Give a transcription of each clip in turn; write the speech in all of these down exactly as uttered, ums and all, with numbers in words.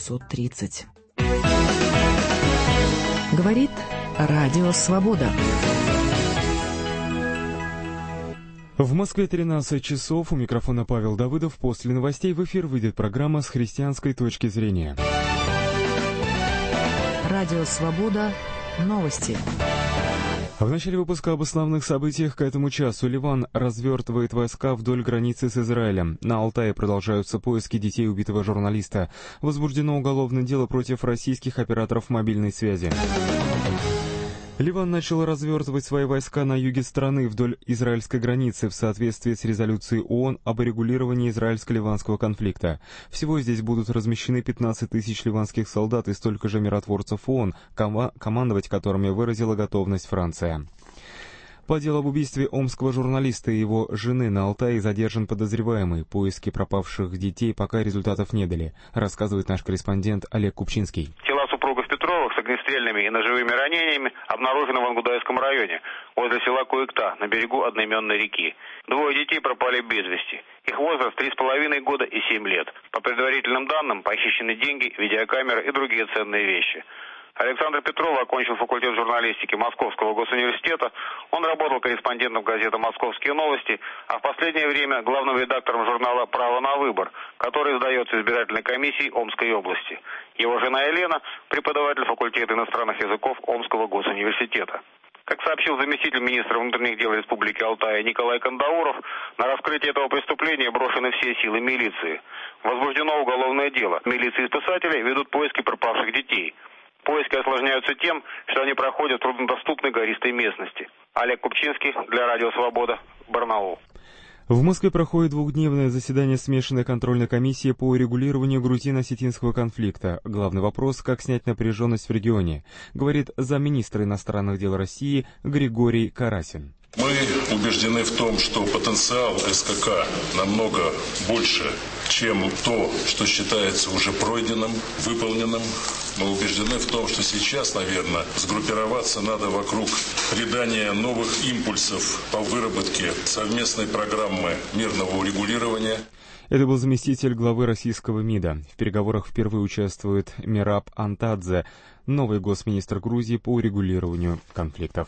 девятьсот тридцать. Говорит Радио Свобода. В Москве тринадцать часов. У микрофона Павел Давыдов. После новостей в эфир выйдет программа «С христианской точки зрения». Радио Свобода. Новости. В начале выпуска об основных событиях к этому часу. Ливан развертывает войска вдоль границы с Израилем. На Алтае продолжаются поиски детей убитого журналиста. Возбуждено уголовное дело против российских операторов мобильной связи. Ливан начал развертывать свои войска на юге страны вдоль израильской границы в соответствии с резолюцией ООН об урегулировании израильско-ливанского конфликта. Всего здесь будут размещены пятнадцать тысяч ливанских солдат и столько же миротворцев ООН, ком- командовать которыми выразила готовность Франция. По делу об убийстве омского журналиста и его жены на Алтае задержан подозреваемый. Поиски пропавших детей пока результатов не дали, рассказывает наш корреспондент Олег Купчинский. Тела супругов Петровых с огнестрельными и ножевыми ранениями обнаружены в Ангудайском районе, возле села Куекта, на берегу одноименной реки. Двое детей пропали без вести. Их возраст три с половиной года и семь лет. По предварительным данным, похищены деньги, видеокамеры и другие ценные вещи. Александр Петров окончил факультет журналистики Московского госуниверситета. Он работал корреспондентом газеты «Московские новости», а в последнее время главным редактором журнала «Право на выбор», который издается избирательной комиссией Омской области. Его жена Елена – преподаватель факультета иностранных языков Омского госуниверситета. Как сообщил заместитель министра внутренних дел Республики Алтай Николай Кандауров, на раскрытие этого преступления брошены все силы милиции. Возбуждено уголовное дело. Милиция и спасатели ведут поиски пропавших детей. Поиски осложняются тем, что они проходят в труднодоступной гористой местности. Олег Купчинский для Радио Свобода, Барнаул. В Москве проходит двухдневное заседание смешанной контрольной комиссии по урегулированию грузино-осетинского конфликта. Главный вопрос – как снять напряженность в регионе, говорит замминистра иностранных дел России Григорий Карасин. Мы убеждены в том, что потенциал СКК намного больше, чем то, что считается уже пройденным, выполненным. Мы убеждены в том, что сейчас, наверное, сгруппироваться надо вокруг придания новых импульсов по выработке совместной программы мирного урегулирования. Это был заместитель главы российского МИДа. В переговорах впервые участвует Мераб Антадзе, новый госминистр Грузии по урегулированию конфликтов.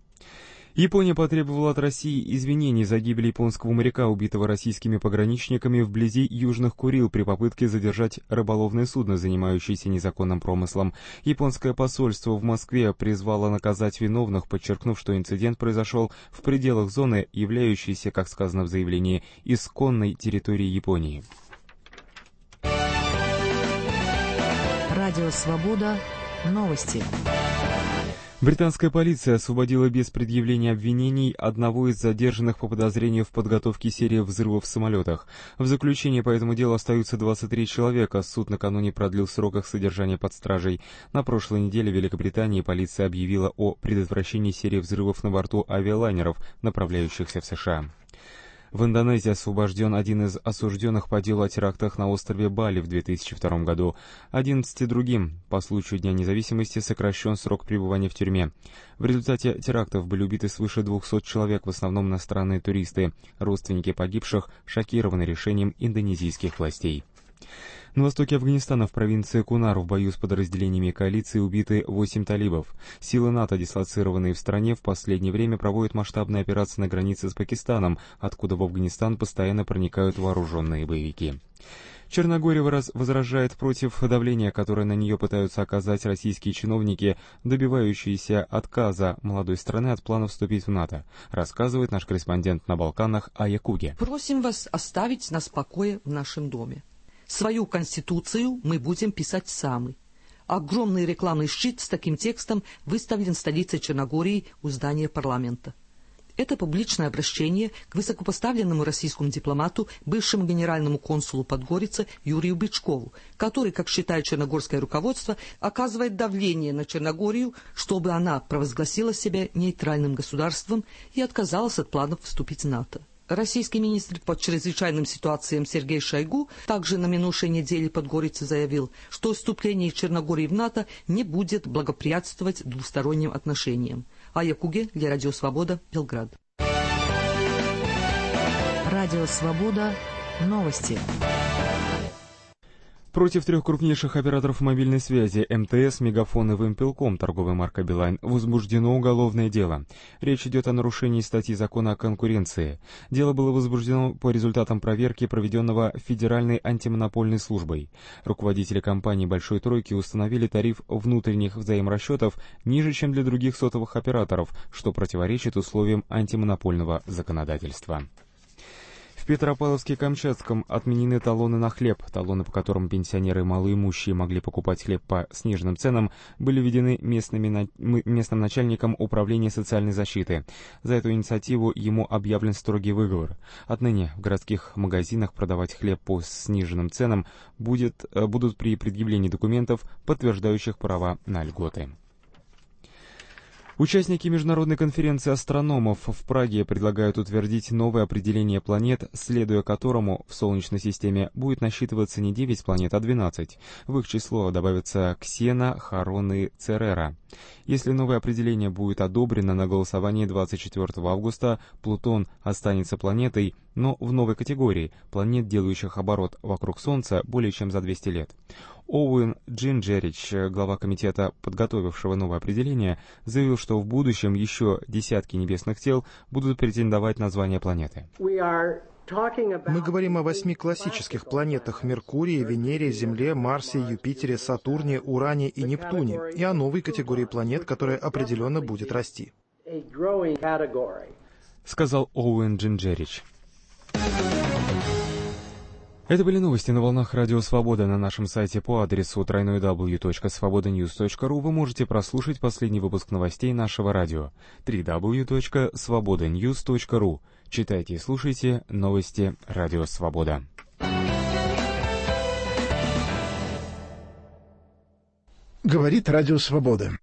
Япония потребовала от России извинений за гибель японского моряка, убитого российскими пограничниками вблизи Южных Курил при попытке задержать рыболовное судно, занимающееся незаконным промыслом. Японское посольство в Москве призвало наказать виновных, подчеркнув, что инцидент произошел в пределах зоны, являющейся, как сказано в заявлении, исконной территорией Японии. Радио Свобода. Новости. Британская полиция освободила без предъявления обвинений одного из задержанных по подозрению в подготовке серии взрывов в самолетах. В заключении по этому делу остаются двадцать три человека. Суд накануне продлил срок их содержания под стражей. На прошлой неделе в Великобритании полиция объявила о предотвращении серии взрывов на борту авиалайнеров, направляющихся в США. В Индонезии освобожден один из осужденных по делу о терактах на острове Бали в две тысячи втором году. одиннадцати другим по случаю Дня независимости сокращен срок пребывания в тюрьме. В результате терактов были убиты свыше двухсот человек, в основном иностранные туристы. Родственники погибших шокированы решением индонезийских властей. На востоке Афганистана в провинции Кунар в бою с подразделениями коалиции убиты восемь талибов. Силы НАТО, дислоцированные в стране, в последнее время проводят масштабные операции на границе с Пакистаном, откуда в Афганистан постоянно проникают вооруженные боевики. Черногория возражает против давления, которое на нее пытаются оказать российские чиновники, добивающиеся отказа молодой страны от плана вступить в НАТО, рассказывает наш корреспондент на Балканах Ая Куге. Просим вас оставить нас в покое в нашем доме. Свою конституцию мы будем писать сами. Огромный рекламный щит с таким текстом выставлен в столице Черногории у здания парламента. Это публичное обращение к высокопоставленному российскому дипломату, бывшему генеральному консулу Подгорицы Юрию Бычкову, который, как считает черногорское руководство, оказывает давление на Черногорию, чтобы она провозгласила себя нейтральным государством и отказалась от планов вступить в НАТО. Российский министр по чрезвычайным ситуациям Сергей Шойгу также на минувшей неделе Подгорице заявил, что вступление Черногории в НАТО не будет благоприятствовать двусторонним отношениям. Ая Куге для Радио Свобода, Белград. Радио Свобода. Новости. Против трех крупнейших операторов мобильной связи эм тэ эс, Мегафон и Вимпелком, торговой маркой Билайн, возбуждено уголовное дело. Речь идет о нарушении статьи закона о конкуренции. Дело было возбуждено по результатам проверки, проведенного Федеральной антимонопольной службой. Руководители компании «Большой тройки» установили тариф внутренних взаиморасчетов ниже, чем для других сотовых операторов, что противоречит условиям антимонопольного законодательства. В Петропавловске-Камчатском отменены талоны на хлеб. Талоны, по которым пенсионеры и малоимущие могли покупать хлеб по сниженным ценам, были введены местными, местным начальником управления социальной защиты. За эту инициативу ему объявлен строгий выговор. Отныне в городских магазинах продавать хлеб по сниженным ценам будет, будут при предъявлении документов, подтверждающих права на льготы. Участники международной конференции астрономов в Праге предлагают утвердить новое определение планет, следуя которому в Солнечной системе будет насчитываться не девять планет, а двенадцать. В их число добавятся Ксена, Харон и Церера. Если новое определение будет одобрено на голосовании двадцать четвёртого августа, Плутон останется планетой, но в новой категории – планет, делающих оборот вокруг Солнца более чем за двести лет. Оуэн Джинджерич, глава комитета, подготовившего новое определение, заявил, что в будущем еще десятки небесных тел будут претендовать на звание планеты. Мы говорим о восьми классических планетах — Меркурии, Венере, Земле, Марсе, Юпитере, Сатурне, Уране и Нептуне, и о новой категории планет, которая определенно будет расти, сказал Оуэн Джинджерич. Это были новости на волнах Радио Свобода. На нашем сайте по адресу дабл ю дабл ю дабл ю точка свобода ньюс точка ру вы можете прослушать последний выпуск новостей нашего радио. дабл ю дабл ю дабл ю точка свобода ньюс точка ру. Читайте и слушайте новости Радио Свобода. Говорит Радио Свобода.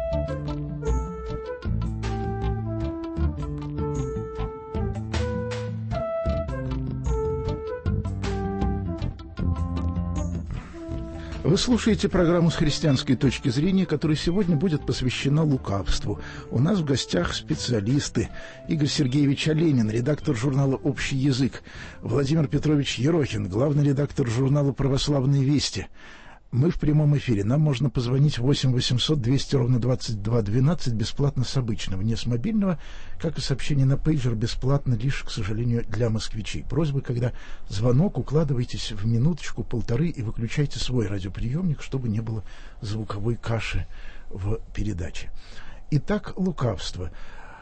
Вы слушаете программу «С христианской точки зрения», которая сегодня будет посвящена лукавству. У нас в гостях специалисты: Игорь Сергеевич Оленин, редактор журнала «Общий язык», Владимир Петрович Ерохин, главный редактор журнала «Православные вести». Мы в прямом эфире. Нам можно позвонить восемь восемьсот двести ровно двадцать два двенадцать бесплатно с обычного, не с мобильного, как и сообщение на пейджер бесплатно лишь, к сожалению, для москвичей. Просьба, когда звонок, укладывайтесь в минуточку, полторы и выключайте свой радиоприемник, чтобы не было звуковой каши в передаче. Итак, лукавство.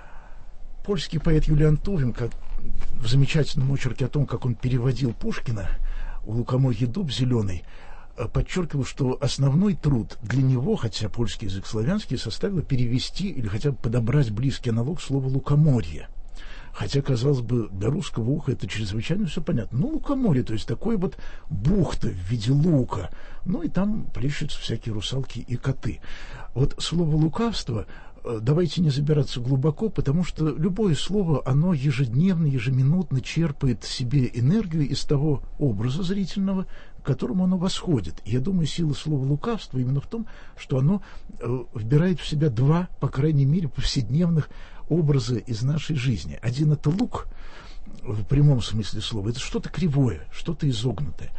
Польский поэт Юлиан Тувим, как в замечательном очерке о том, как он переводил Пушкина «У лукоморья дуб зеленый», подчеркивал, что основной труд для него, хотя польский язык славянский, составило перевести или хотя бы подобрать близкий аналог слова «лукоморье». Хотя, казалось бы, для русского уха это чрезвычайно все понятно. Ну, лукоморье, то есть такой вот бухта в виде лука. Ну, и там плещутся всякие русалки и коты. Вот слово «лукавство», давайте не забираться глубоко, потому что любое слово, оно ежедневно, ежеминутно черпает себе энергию из того образа зрительного, к которому оно восходит. И я думаю, сила слова «лукавство» именно в том, что оно э, вбирает в себя два, по крайней мере, повседневных образа из нашей жизни. Один — это лук, в прямом смысле слова, это что-то кривое, что-то изогнутое.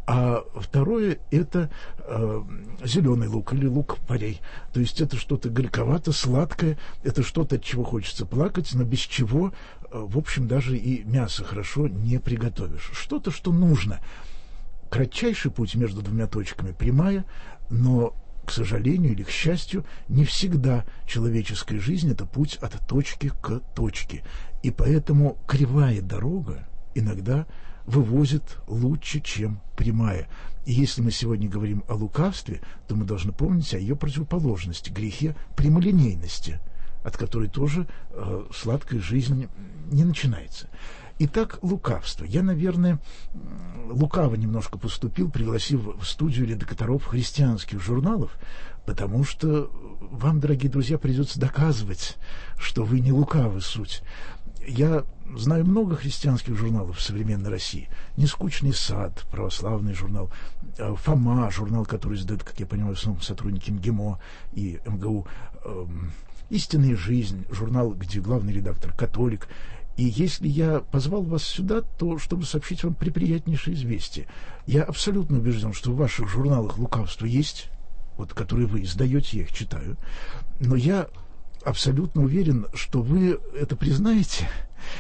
А второе — это э, зеленый лук или лук полей. То есть это что-то горьковато, сладкое, это что-то, от чего хочется плакать, но без чего, э, в общем, даже и мясо хорошо не приготовишь. Что-то, что нужно. Кратчайший путь между двумя точками прямая, но, к сожалению или к счастью, не всегда человеческая жизнь — это путь от точки к точке. И поэтому кривая дорога иногда вывозит лучше, чем прямая. И если мы сегодня говорим о лукавстве, то мы должны помнить о ее противоположности, грехе прямолинейности, от которой тоже э, сладкая жизнь не начинается. Итак, лукавство. Я, наверное, лукаво немножко поступил, пригласив в студию редакторов христианских журналов, потому что вам, дорогие друзья, придется доказывать, что вы не лукавы суть. Я знаю много христианских журналов в современной России. «Нескучный сад», православный журнал, «Фома», журнал, который издают, как я понимаю, в основном сотрудники МГИМО и МГУ, «Истинная жизнь», журнал, где главный редактор католик. И если я позвал вас сюда, то чтобы сообщить вам приприятнейшее известие. Я абсолютно убежден, что в ваших журналах лукавство есть, вот, которые вы издаете, я их читаю. Но я абсолютно уверен, что вы это признаете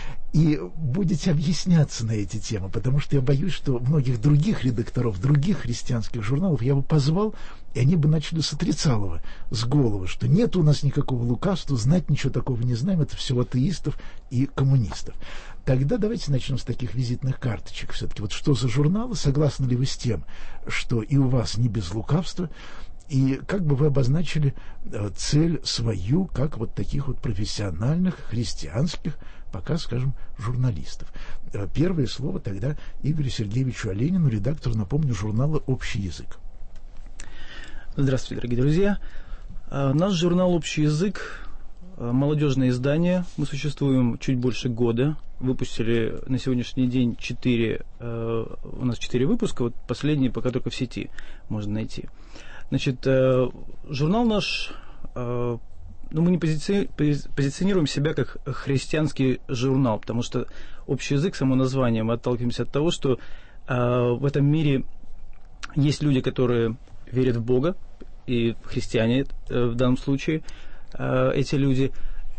и будете объясняться на эти темы, потому что я боюсь, что многих других редакторов, других христианских журналов я бы позвал, и они бы начали с отрицалого, с головы, что нет у нас никакого лукавства, знать ничего такого не знаем, это все атеистов и коммунистов. Тогда давайте начнем с таких визитных карточек. Все-таки вот что за журналы, согласны ли вы с тем, что и у вас не без лукавства, и как бы вы обозначили цель свою, как вот таких вот профессиональных, христианских, пока, скажем, журналистов. Первое слово тогда Игорю Сергеевичу Оленину, редактору, напомню, журнала «Общий язык». Здравствуйте, дорогие друзья. Наш журнал «Общий язык» – молодежное издание. Мы существуем чуть больше года. Выпустили на сегодняшний день четыре, у нас четыре выпуска, вот последний пока только в сети можно найти. Значит, журнал наш, ну, мы не пози- позиционируем себя как христианский журнал, потому что «Общий язык», само название, мы отталкиваемся от того, что в этом мире есть люди, которые верят в Бога, и христиане в данном случае, эти люди,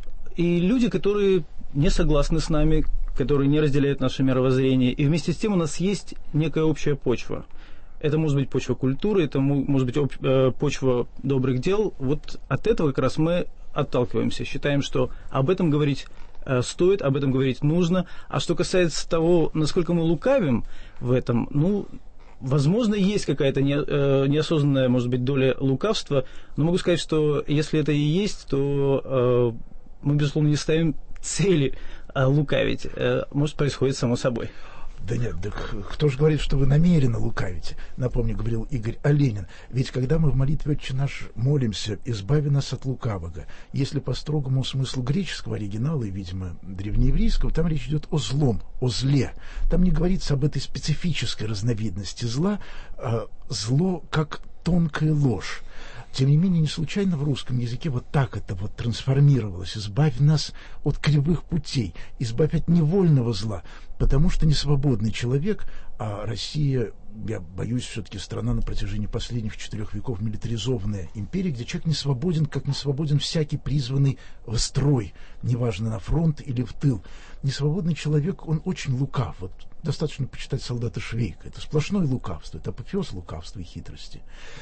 и люди, которые не согласны с нами, которые не разделяют наше мировоззрение, и вместе с тем у нас есть некая общая почва. Это может быть почва культуры, это может быть об, э, почва добрых дел. Вот от этого как раз мы отталкиваемся. Считаем, что об этом говорить э, стоит, об этом говорить нужно. А что касается того, насколько мы лукавим в этом, ну, возможно, есть какая-то не, э, неосознанная, может быть, доля лукавства. Но могу сказать, что если это и есть, то э, мы, безусловно, не ставим цели э, лукавить. Э, может, происходит само собой. Да нет, так кто же говорит, что вы намеренно лукавите? Напомню, говорил Игорь Оленин. Ведь когда мы в молитве «Отче наш» молимся «Избави нас от лукавого», если по строгому смыслу греческого оригинала и, видимо, древнееврейского, там речь идет о злом, о зле. Там не говорится об этой специфической разновидности зла, а зло как тонкая ложь. Тем не менее, не случайно в русском языке вот так это вот трансформировалось. «Избавь нас от кривых путей, избавь от невольного зла», потому что несвободный человек, а Россия, я боюсь, все-таки страна на протяжении последних четырех веков милитаризованная империя, где человек не свободен, как не свободен всякий призванный в строй, неважно, на фронт или в тыл. Несвободный человек, он очень лукав. Вот достаточно почитать солдата Швейка. Это сплошное лукавство, это апофеоз лукавства и хитрости.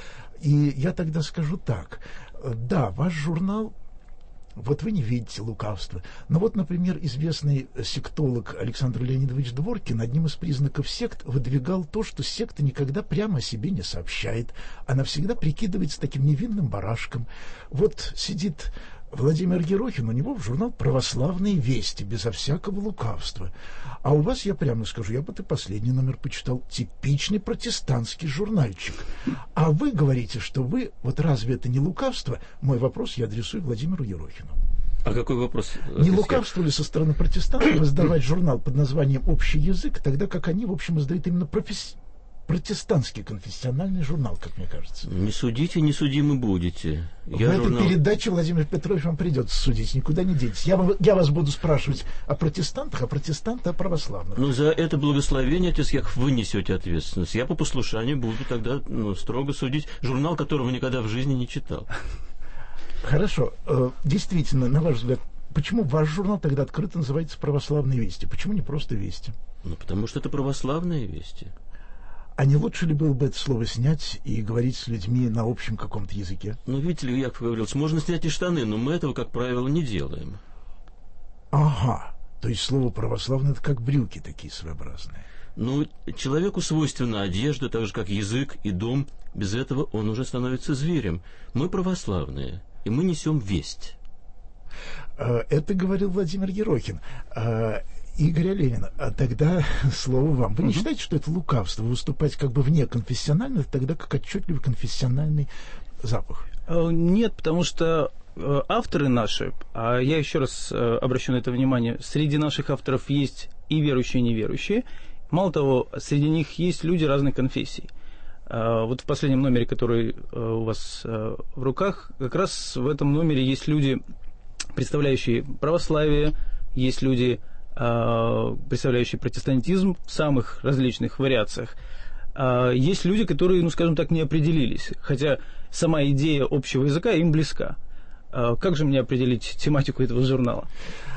И я тогда скажу так. Да, ваш журнал, вот вы не видите лукавства. Но вот, например, известный сектолог Александр Леонидович Дворкин одним из признаков сект выдвигал то, что секта никогда прямо о себе не сообщает. Она всегда прикидывается таким невинным барашком. Вот сидит Владимир Ерохин, у него в журнал «Православные вести», безо всякого лукавства. А у вас, я прямо скажу, я бы и последний номер почитал, типичный протестантский журнальчик. А вы говорите, что вы, вот разве это не лукавство? Мой вопрос я адресую Владимиру Ерохину. А какой вопрос? Не лукавство ли со стороны протестантов издавать журнал под названием «Общий язык», тогда как они, в общем, издают именно профессионально? Протестантский конфессиональный журнал, как мне кажется. Не судите, не судимы будете. Я в этой журнал... передаче, Владимир Петрович, вам придется судить, никуда не денетесь. Я, я вас буду спрашивать о протестантах, а протестанты о православных. Ну, за это благословение, отец Яков, вы несете ответственность. Я по послушанию буду тогда ну, строго судить журнал, которого никогда в жизни не читал. Хорошо. Действительно, на ваш взгляд, почему ваш журнал тогда открыто называется «Православные вести»? Почему не просто «Вести»? Ну, потому что это православные вести. А не лучше ли было бы это слово снять и говорить с людьми на общем каком-то языке? Ну, видите ли, Яков Гаврилович, можно снять и штаны, но мы этого, как правило, не делаем. Ага. То есть слово «православное» — это как брюки такие своеобразные. Ну, человеку свойственна одежда, так же, как язык и дом. Без этого он уже становится зверем. Мы православные, и мы несем весть. Это говорил Владимир Ерохин. Игорь Оленин, а тогда слово вам. Вы не uh-huh. считаете, что это лукавство, выступать как бы вне конфессионально, тогда как отчетливый конфессиональный запах? Нет, потому что авторы наши, а я еще раз обращу на это внимание, среди наших авторов есть и верующие, и неверующие. Мало того, среди них есть люди разных конфессий. Вот в последнем номере, который у вас в руках, как раз в этом номере есть люди, представляющие православие, есть люди, представляющие протестантизм в самых различных вариациях. Есть люди, которые, ну, скажем так, не определились, хотя сама идея общего языка им близка. Как же мне определить тематику этого журнала?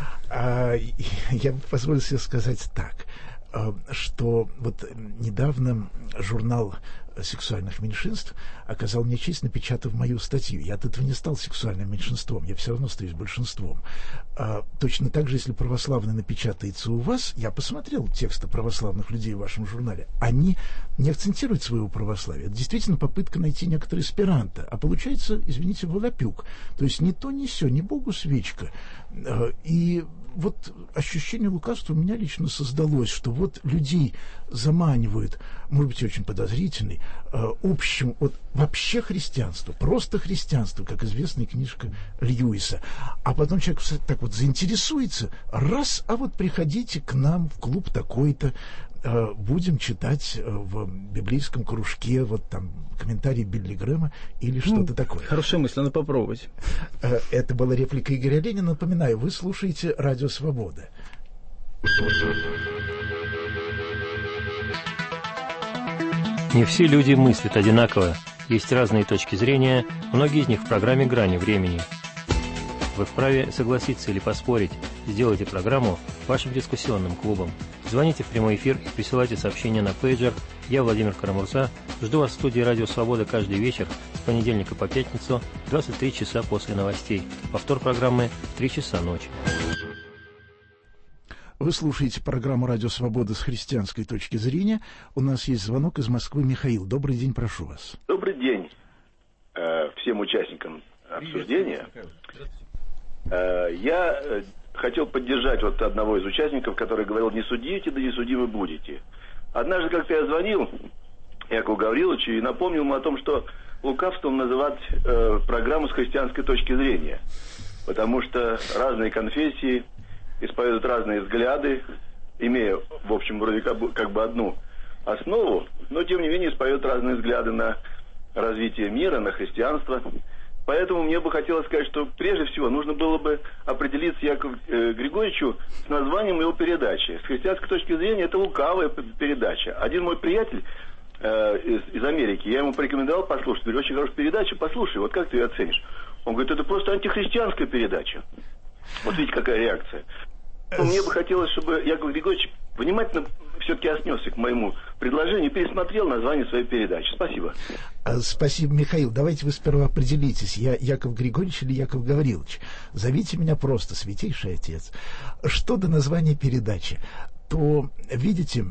Я бы позволил себе сказать так, что вот недавно журнал сексуальных меньшинств оказал мне честь, напечатав мою статью. Я от этого не стал сексуальным меньшинством, я все равно остаюсь большинством. А, точно так же, если православный напечатается у вас, я посмотрел тексты православных людей в вашем журнале, они не акцентируют своего православия. Это действительно попытка найти некоторые эсперанто, а получается, извините, волопюк. То есть ни то, ни сё, ни Богу свечка. А, и вот ощущение лукавства у меня лично создалось, что вот людей заманивают, может быть, очень подозрительный, э, общим, вот вообще христианство, просто христианство, как известная книжка Льюиса. А потом человек так вот заинтересуется, раз, а вот приходите к нам в клуб такой-то, э, будем читать в библейском кружке, вот там, комментарии Билли Грэма или что-то ну, такое. Хорошая мысль, надо попробовать. Э, это была реплика Игоря Ленина. Напоминаю, вы слушаете «Радио Свобода». Не все люди мыслят одинаково. Есть разные точки зрения, многие из них в программе «Грани времени». Вы вправе согласиться или поспорить. Сделайте программу вашим дискуссионным клубом. Звоните в прямой эфир и присылайте сообщения на пейджер. Я Владимир Карамурза. Жду вас в студии «Радио Свобода» каждый вечер с понедельника по пятницу в двадцать три часа после новостей. Повтор программы в три часа ночи. Вы слушаете программу «Радио Свобода» с христианской точки зрения. У нас есть звонок из Москвы. Михаил, добрый день, прошу вас. Добрый день э, всем участникам обсуждения. Э, я э, хотел поддержать вот одного из участников, который говорил: не судите, да не судимы будете. Однажды как-то я звонил Якову Гавриловичу и напомнил ему о том, что лукавством называть э, программу с христианской точки зрения. Потому что разные конфессии исповедуют разные взгляды, имея, в общем, вроде как бы, как бы одну основу, но, тем не менее, исповедуют разные взгляды на развитие мира, на христианство. Поэтому мне бы хотелось сказать, что прежде всего нужно было бы определиться Якову э, Григорьевичу с названием его передачи. С христианской точки зрения это лукавая передача. Один мой приятель э, из, из Америки, я ему порекомендовал послушать, говорю: очень хорошая передача, послушай, вот как ты ее оценишь? Он говорит: это просто антихристианская передача. Вот видите, какая реакция. Но мне бы хотелось, чтобы Яков Григорьевич внимательно все-таки отнесся к моему предложению и пересмотрел название своей передачи. Спасибо. Спасибо, Михаил. Давайте вы сперва определитесь, я Яков Григорьевич или Яков Гаврилович. Зовите меня просто Святейший Отец. Что до названия передачи, то, видите,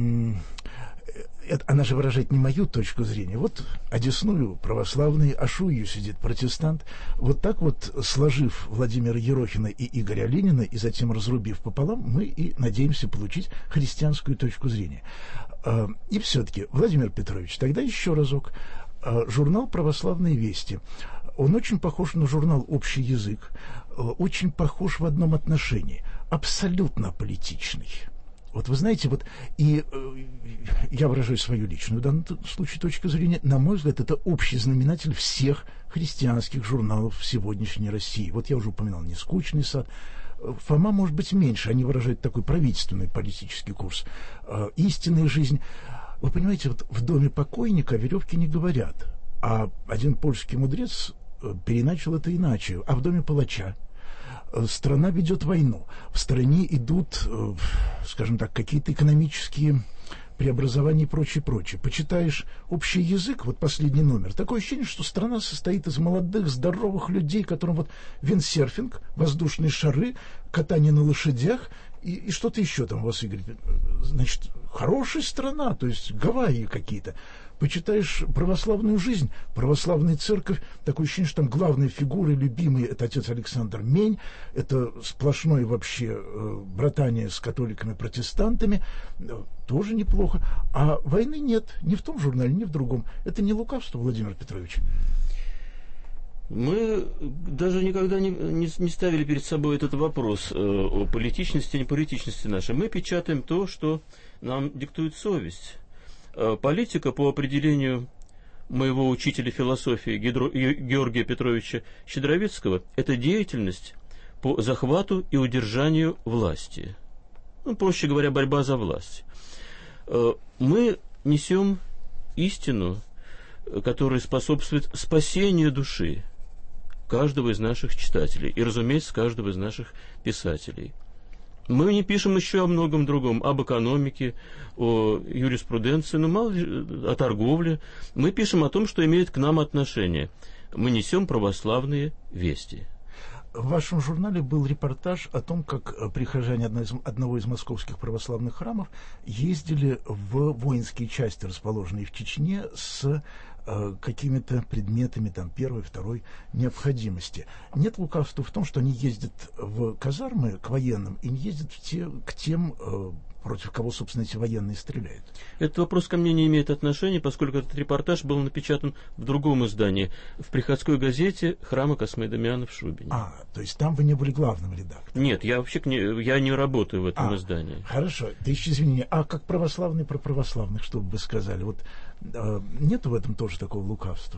это, она же выражает не мою точку зрения. Вот одесную православный, а шую сидит протестант. Вот так вот, сложив Владимира Ерохина и Игоря Ленина и затем разрубив пополам, мы и надеемся получить христианскую точку зрения. И все-таки, Владимир Петрович, тогда еще разок. Журнал «Православные вести». Он очень похож на журнал «Общий язык», очень похож в одном отношении. Абсолютно политичный. Вот вы знаете, вот и э, я выражаю свою личную в данном случае точку зрения, на мой взгляд, это общий знаменатель всех христианских журналов в сегодняшней России. Вот я уже упоминал «Нескучный сад». Фома, может быть, меньше, они выражают такой правительственный политический курс. Э, «Истинная жизнь». Вы понимаете, вот в доме покойника веревки не говорят, а один польский мудрец переначал это иначе. А в доме палача страна ведет войну, в стране идут, скажем так, какие-то экономические преобразования и прочее, прочее. Почитаешь «Общий язык», вот последний номер, такое ощущение, что страна состоит из молодых, здоровых людей, которым вот виндсерфинг, воздушные шары, катание на лошадях и, и что-то еще там у вас, Игорь. Значит, хорошая страна, то есть Гавайи какие-то. Почитаешь православную жизнь, православная церковь, такое ощущение, что там главные фигуры, любимые, это отец Александр Мень, это сплошное вообще э, братание с католиками-протестантами, э, тоже неплохо. А войны нет, ни в том журнале, ни в другом. Это не лукавство, Владимир Петрович? Мы даже никогда не, не, не ставили перед собой этот вопрос э, о политичности, неполитичности нашей. Мы печатаем то, что нам диктует совесть. Политика, по определению моего учителя философии Гедро... Георгия Петровича Щедровицкого, это деятельность по захвату и удержанию власти. ну, проще говоря, борьба за власть. Мы несем истину, которая способствует спасению души каждого из наших читателей и, разумеется, каждого из наших писателей. Мы не пишем еще о многом другом, об экономике, о юриспруденции, ну, мало ли, о торговле. Мы пишем о том, что имеет к нам отношение. Мы несем православные вести. В вашем журнале был репортаж о том, как прихожане одного из московских православных храмов ездили в воинские части, расположенные в Чечне, с э, какими-то предметами там, первой, второй необходимости. Нет лукавства в том, что они ездят в казармы к военным и не ездят в те, к тем, э, против кого, собственно, эти военные стреляют? Этот вопрос ко мне не имеет отношения, поскольку этот репортаж был напечатан в другом издании, в приходской газете храма Космы Дамиана в Шубине. А, то есть там вы не были главным редактором? Нет, я вообще не, я не работаю в этом а, издании. Хорошо, тысячи извинений. А как православный про православных, что бы вы сказали? Вот э, нету в этом тоже такого лукавства?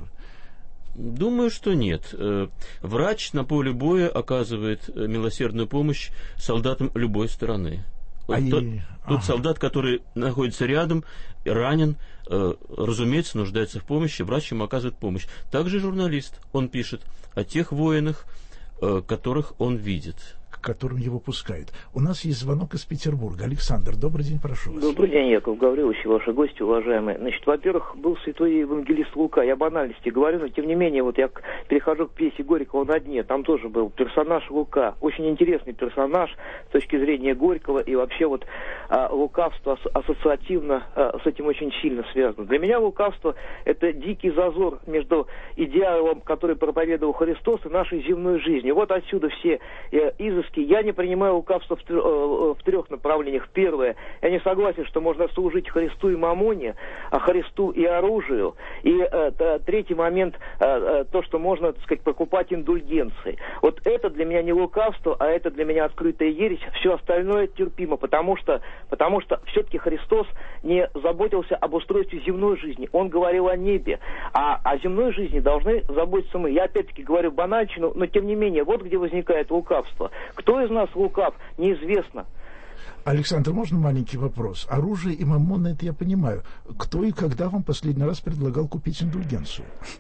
Думаю, что нет. Врач на поле боя оказывает милосердную помощь солдатам любой стороны. А тот, и... тот ага. солдат, который находится рядом, ранен, э, разумеется, нуждается в помощи, врач ему оказывает помощь. Также журналист, он пишет о тех воинах, э, которых он видит. К которым его пускают. У нас есть звонок из Петербурга. Александр, добрый день, прошу вас. Добрый день, Яков Гаврилович и ваши гости, уважаемые. Значит, во-первых, был святой евангелист Лука. Я банальности говорю, но тем не менее, вот я перехожу к пьесе Горького «На дне». Там тоже был персонаж Лука. Очень интересный персонаж с точки зрения Горького. И вообще вот а, лукавство ассоциативно а, с этим очень сильно связано. Для меня лукавство – это дикий зазор между идеалом, который проповедовал Христос, и нашей земной жизнью. Вот отсюда все э, изыски. Я не принимаю лукавство в, тр- э, в трех направлениях. Первое, я не согласен, что можно служить Христу и мамоне, а Христу и оружию. И э, т- третий момент, э, э, то, что можно, так сказать, покупать индульгенции. Вот это для меня не лукавство, а это для меня открытая ересь. Все остальное терпимо, потому что, потому что все-таки Христос не заботился об устройстве земной жизни. Он говорил о небе. А о земной жизни должны заботиться мы. Я опять-таки говорю банальщину, но тем не менее, вот где возникает лукавство. Кто из нас лукав, неизвестно. Александр, можно маленький вопрос? Оружие и маммона, это я понимаю. Кто и когда вам последний раз предлагал купить индульгенцию?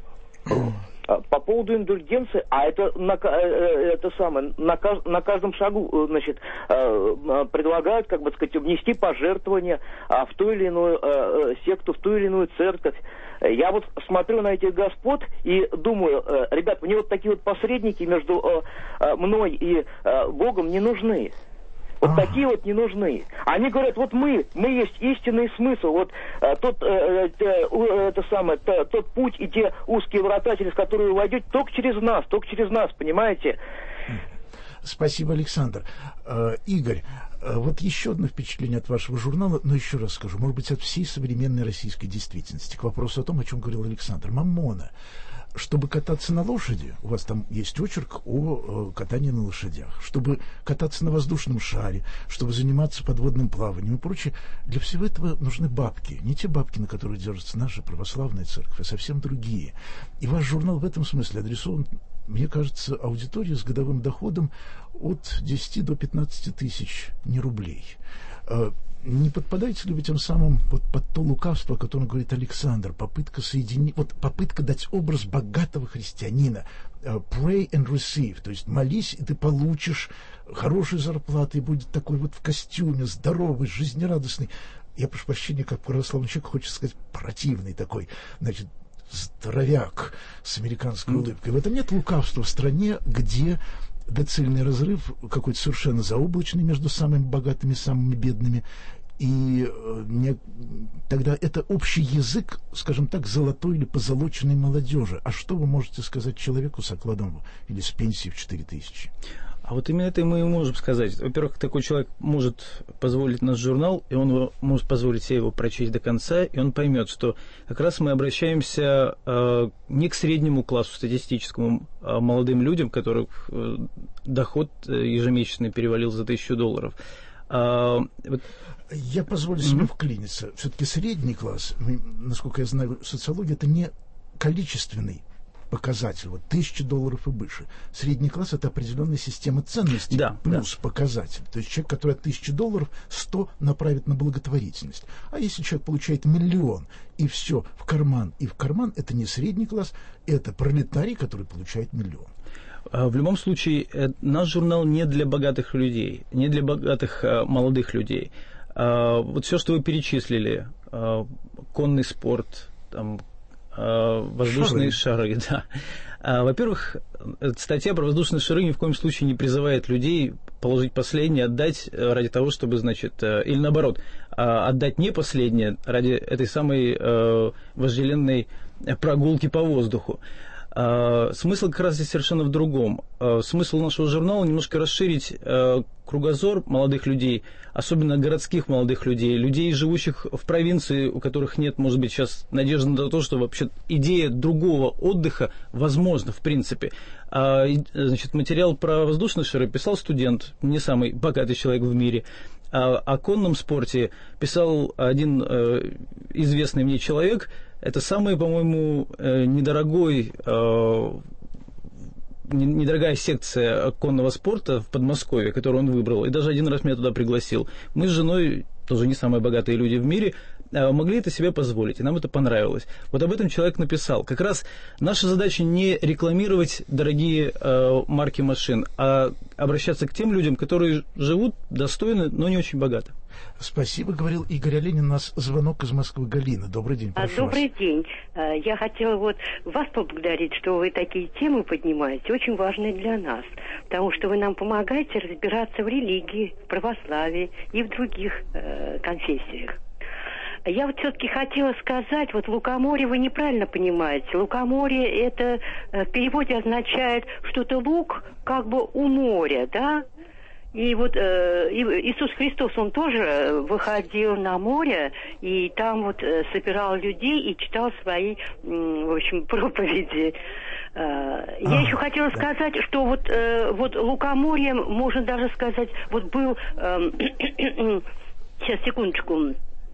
По поводу индульгенции, а это, на, это самое, на, на каждом шагу, значит, предлагают, как бы сказать, внести пожертвования в ту или иную секту, в ту или иную церковь. Я вот смотрю на этих господ и думаю, ребят, мне вот такие вот посредники между мной и Богом не нужны. Вот а. такие вот не нужны. Они говорят, вот мы, мы есть истинный смысл. Вот э, тот, э, э, это самое, то, тот путь и те узкие врата, через которые вы войдете, только через нас, только через нас, понимаете? Спасибо, Александр. Э, Игорь, э, вот еще одно впечатление от вашего журнала, но еще раз скажу, может быть, от всей современной российской действительности, к вопросу о том, о чем говорил Александр. Маммона. Чтобы кататься на лошади, у вас там есть очерк о э, катании на лошадях, чтобы кататься на воздушном шаре, чтобы заниматься подводным плаванием и прочее, для всего этого нужны бабки. Не те бабки, на которые держится наша православная церковь, а совсем другие. И ваш журнал в этом смысле адресован, мне кажется, аудитории с годовым доходом от десяти до пятнадцати тысяч не рублей. Э, Не подпадаете ли вы тем самым вот под то лукавство, о котором говорит Александр, попытка соединить, вот попытка дать образ богатого христианина, uh, pray and receive, то есть молись, и ты получишь хорошую зарплату, и будет такой вот в костюме, здоровый, жизнерадостный. Я прошу прощения, как православный человек, хочется сказать, противный такой, значит, здоровяк с американской mm. улыбкой. В этом нет лукавства в стране, где доцельный разрыв какой-то совершенно заоблачный между самыми богатыми и самыми бедными. И э, не, тогда это общий язык, скажем так, золотой или позолоченной молодежи. А что вы можете сказать человеку с окладом или с пенсией в четыре тысячи? А вот именно это мы и можем сказать. Во-первых, такой человек может позволить наш журнал, и он может позволить себе его прочесть до конца, и он поймет, что как раз мы обращаемся э, не к среднему классу статистическому, а молодым людям, которых э, доход ежемесячный перевалил за тысячу долларов. А, вот... Я позволю себе mm-hmm. вклиниться. Все-таки средний класс, насколько я знаю, социология, это не количественный показатель, вот тысяча долларов и выше. Средний класс — это определенная система ценностей, да, плюс да. показатель. То есть человек, который от тысячи долларов сто направит на благотворительность. А если человек получает миллион и все в карман и в карман, это не средний класс, это пролетарий, который получает миллион. В любом случае, наш журнал не для богатых людей, не для богатых молодых людей. Вот все, что вы перечислили, конный спорт, там, воздушные шары, шары да. Во-первых, статья про воздушные шары ни в коем случае не призывает людей положить последнее, отдать ради того, чтобы, значит, или наоборот, отдать не последнее ради этой самой вожделенной прогулки по воздуху. Смысл как раз здесь совершенно в другом. Смысл нашего журнала немножко расширить кругозор молодых людей, особенно городских молодых людей, людей, живущих в провинции, у которых нет, может быть, сейчас надежды на то, что вообще идея другого отдыха возможна, в принципе. Значит, материал про воздушные шары писал студент, не самый богатый человек в мире. О конном спорте писал один известный мне человек. Это самый, по-моему, недорогой, недорогая секция конного спорта в Подмосковье, которую он выбрал. И даже один раз меня туда пригласил. Мы с женой, тоже не самые богатые люди в мире, могли это себе позволить, и нам это понравилось. Вот об этом человек написал. Как раз наша задача не рекламировать дорогие э, марки машин, а обращаться к тем людям, которые живут достойно, но не очень богато. Спасибо, говорил Игорь Оленин. У нас звонок из Москвы. Галина, добрый день, прошу Добрый вас. день. Я хотела вот вас поблагодарить, что вы такие темы поднимаете, очень важные для нас, потому что вы нам помогаете разбираться в религии, в православии и в других э, конфессиях. Я вот все-таки хотела сказать, вот лукоморье вы неправильно понимаете. Лукоморье это э, в переводе означает что-то лук как бы у моря, да? И вот э, Иисус Христос, он тоже выходил на море, и там вот э, собирал людей и читал свои, э, в общем, проповеди. Э, я а, еще хотела да. сказать, что вот, э, вот лукоморье, можно даже сказать, вот был, э, сейчас, секундочку,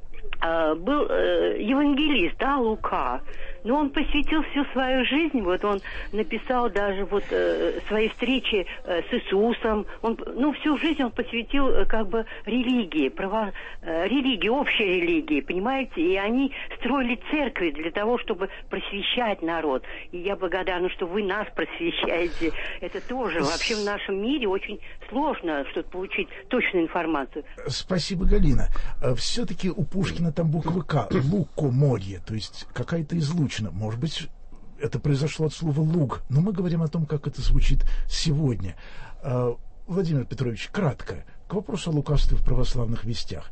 э, был э, евангелист, да, Лука. Но он посвятил всю свою жизнь, вот он написал даже вот э, свои встречи э, с Иисусом, он, ну, всю жизнь он посвятил э, как бы религии, право, э, религии, общей религии, понимаете, и они строили церкви для того, чтобы просвещать народ, и я благодарна, что вы нас просвещаете, это тоже вообще в нашем мире очень сложно что-то получить точную информацию. Спасибо, Галина. Все-таки у Пушкина там буква К, лукоморье, то есть какая-то излучина. Может быть, это произошло от слова «луг», но мы говорим о том, как это звучит сегодня. Владимир Петрович, кратко, к вопросу о лукавстве в православных вестях.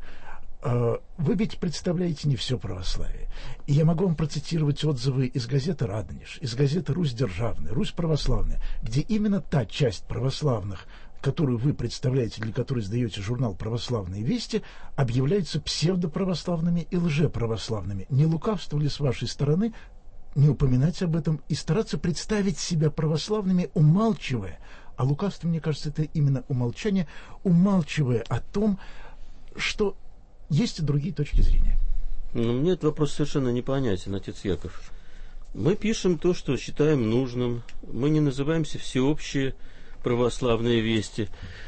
Вы ведь представляете не все православие. И я могу вам процитировать отзывы из газеты «Радонеж», из газеты «Русь державная», «Русь православная», где именно та часть православных, которую вы представляете, для которой сдаете журнал «Православные вести», объявляются псевдоправославными и лжеправославными. Не лукавство ли с вашей стороны не упоминать об этом и стараться представить себя православными, умалчивая, а лукавство, мне кажется, это именно умолчание, умалчивая о том, что есть и другие точки зрения. Ну, мне этот вопрос совершенно непонятен, отец Яков. Мы пишем то, что считаем нужным. Мы не называемся всеобщие православные вести.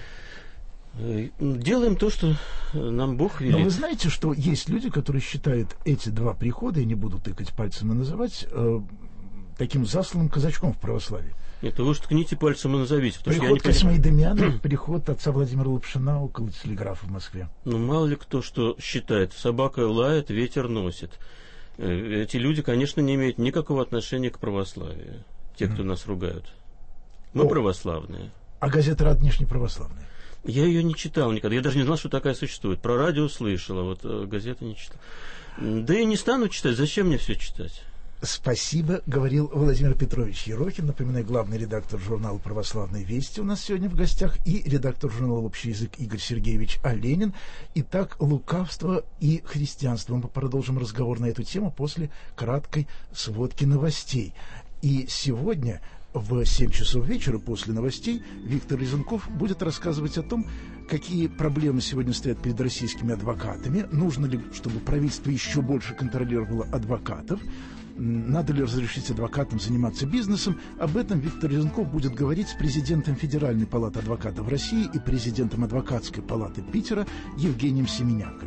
Делаем то, что нам Бог велит. Но вы знаете, что есть люди, которые считают эти два прихода, я не буду тыкать пальцем и называть, э, таким засланным казачком в православии. Нет, вы уж ткните пальцем и назовите. Приход Косьмы и Дамиана, приход отца Владимира Лапшина около телеграфа в Москве. Ну, мало ли кто что считает. Собака лает, ветер носит. Эти люди, конечно, не имеют никакого отношения к православию. Те, кто mm. нас ругают. Мы О, православные. А газета «Радонеж» не православная? Я ее не читал никогда. Я даже не знал, что такая существует. Про радио слышал, а вот э, газеты не читал. Да и не стану читать. Зачем мне все читать? Спасибо, говорил Владимир Петрович Ерохин. Напоминаю, главный редактор журнала «Православные вести» у нас сегодня в гостях и редактор журнала «Общий язык» Игорь Сергеевич Оленин. Итак, лукавство и христианство. Мы продолжим разговор на эту тему после краткой сводки новостей. И сегодня в семь часов вечера после новостей Виктор Резунков будет рассказывать о том, какие проблемы сегодня стоят перед российскими адвокатами, нужно ли, чтобы правительство еще больше контролировало адвокатов, надо ли разрешить адвокатам заниматься бизнесом. Об этом Виктор Резунков будет говорить с президентом Федеральной палаты адвокатов России и президентом Адвокатской палаты Питера Евгением Семененко.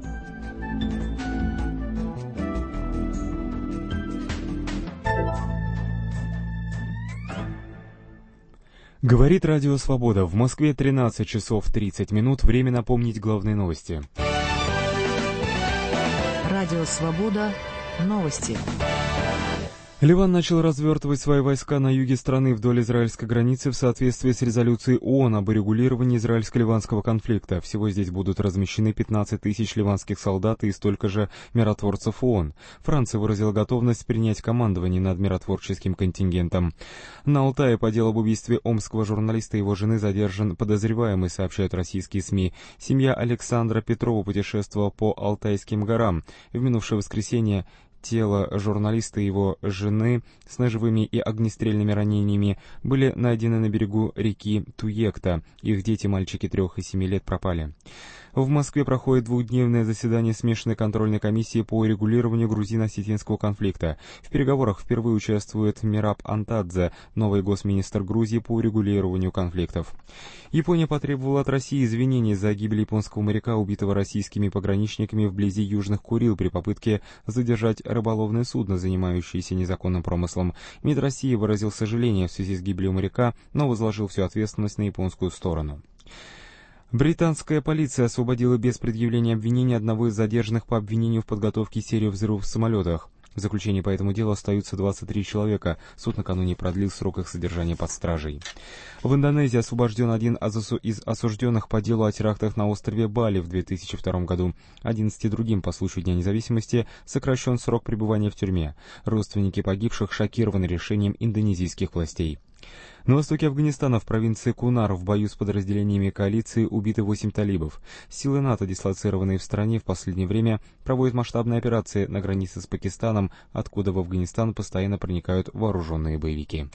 Говорит Радио Свобода. В Москве тринадцать часов тридцать минут. Время напомнить главные новости. Радио Свобода. Новости. Ливан начал развертывать свои войска на юге страны вдоль израильской границы в соответствии с резолюцией ООН об урегулировании израильско-ливанского конфликта. Всего здесь будут размещены пятнадцать тысяч ливанских солдат и столько же миротворцев ООН. Франция выразила готовность принять командование над миротворческим контингентом. На Алтае по делу об убийстве омского журналиста и его жены задержан подозреваемый, сообщают российские СМИ. Семья Александра Петрова путешествовала по Алтайским горам. В минувшее воскресенье тело журналиста и его жены с ножевыми и огнестрельными ранениями были найдены на берегу реки Туекта. Их дети, мальчики трех и семи лет, пропали. В Москве проходит двухдневное заседание смешанной контрольной комиссии по урегулированию грузино-осетинского конфликта. В переговорах впервые участвует Мираб Антадзе, новый госминистр Грузии по урегулированию конфликтов. Япония потребовала от России извинений за гибель японского моряка, убитого российскими пограничниками вблизи Южных Курил при попытке задержать рыболовное судно, занимающееся незаконным промыслом. МИД России выразил сожаление в связи с гибелью моряка, но возложил всю ответственность на японскую сторону. Британская полиция освободила без предъявления обвинений одного из задержанных по обвинению в подготовке серии взрывов в самолетах. В заключении по этому делу остаются двадцать три человека. Суд накануне продлил срок их содержания под стражей. В Индонезии освобожден один из осужденных по делу о терактах на острове Бали в две тысячи втором году. одиннадцати другим по случаю Дня независимости сокращен срок пребывания в тюрьме. Родственники погибших шокированы решением индонезийских властей. На востоке Афганистана в провинции Кунар в бою с подразделениями коалиции убиты восемь талибов. Силы НАТО, дислоцированные в стране, в последнее время проводят масштабные операции на границе с Пакистаном, откуда в Афганистан постоянно проникают вооруженные боевики.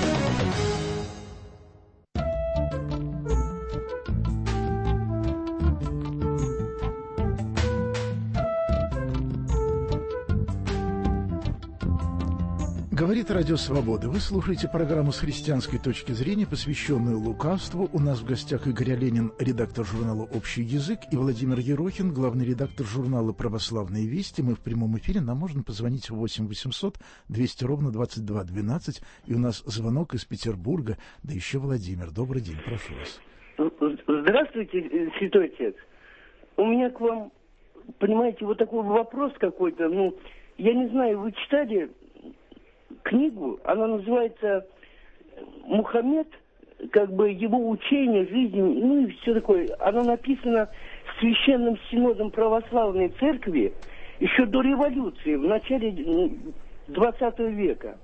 Говорит Радио Свобода. Вы слушаете программу с христианской точки зрения, посвященную лукавству. У нас в гостях Игорь Оленин, редактор журнала «Общий язык», и Владимир Ерохин, главный редактор журнала «Православные вести». Мы в прямом эфире. Нам можно позвонить в восемь восемьсот двести ровно двадцать два двенадцать. И у нас звонок из Петербурга. Да еще Владимир. Добрый день, прошу вас. Здравствуйте, святой отец. У меня к вам, понимаете, вот такой вопрос какой-то. Ну, я не знаю, вы читали книгу, она называется «Мухаммед», как бы его учение, жизнь, ну и все такое. Она написана Священным Синодом Православной Церкви еще до революции, в начале двадцатого века.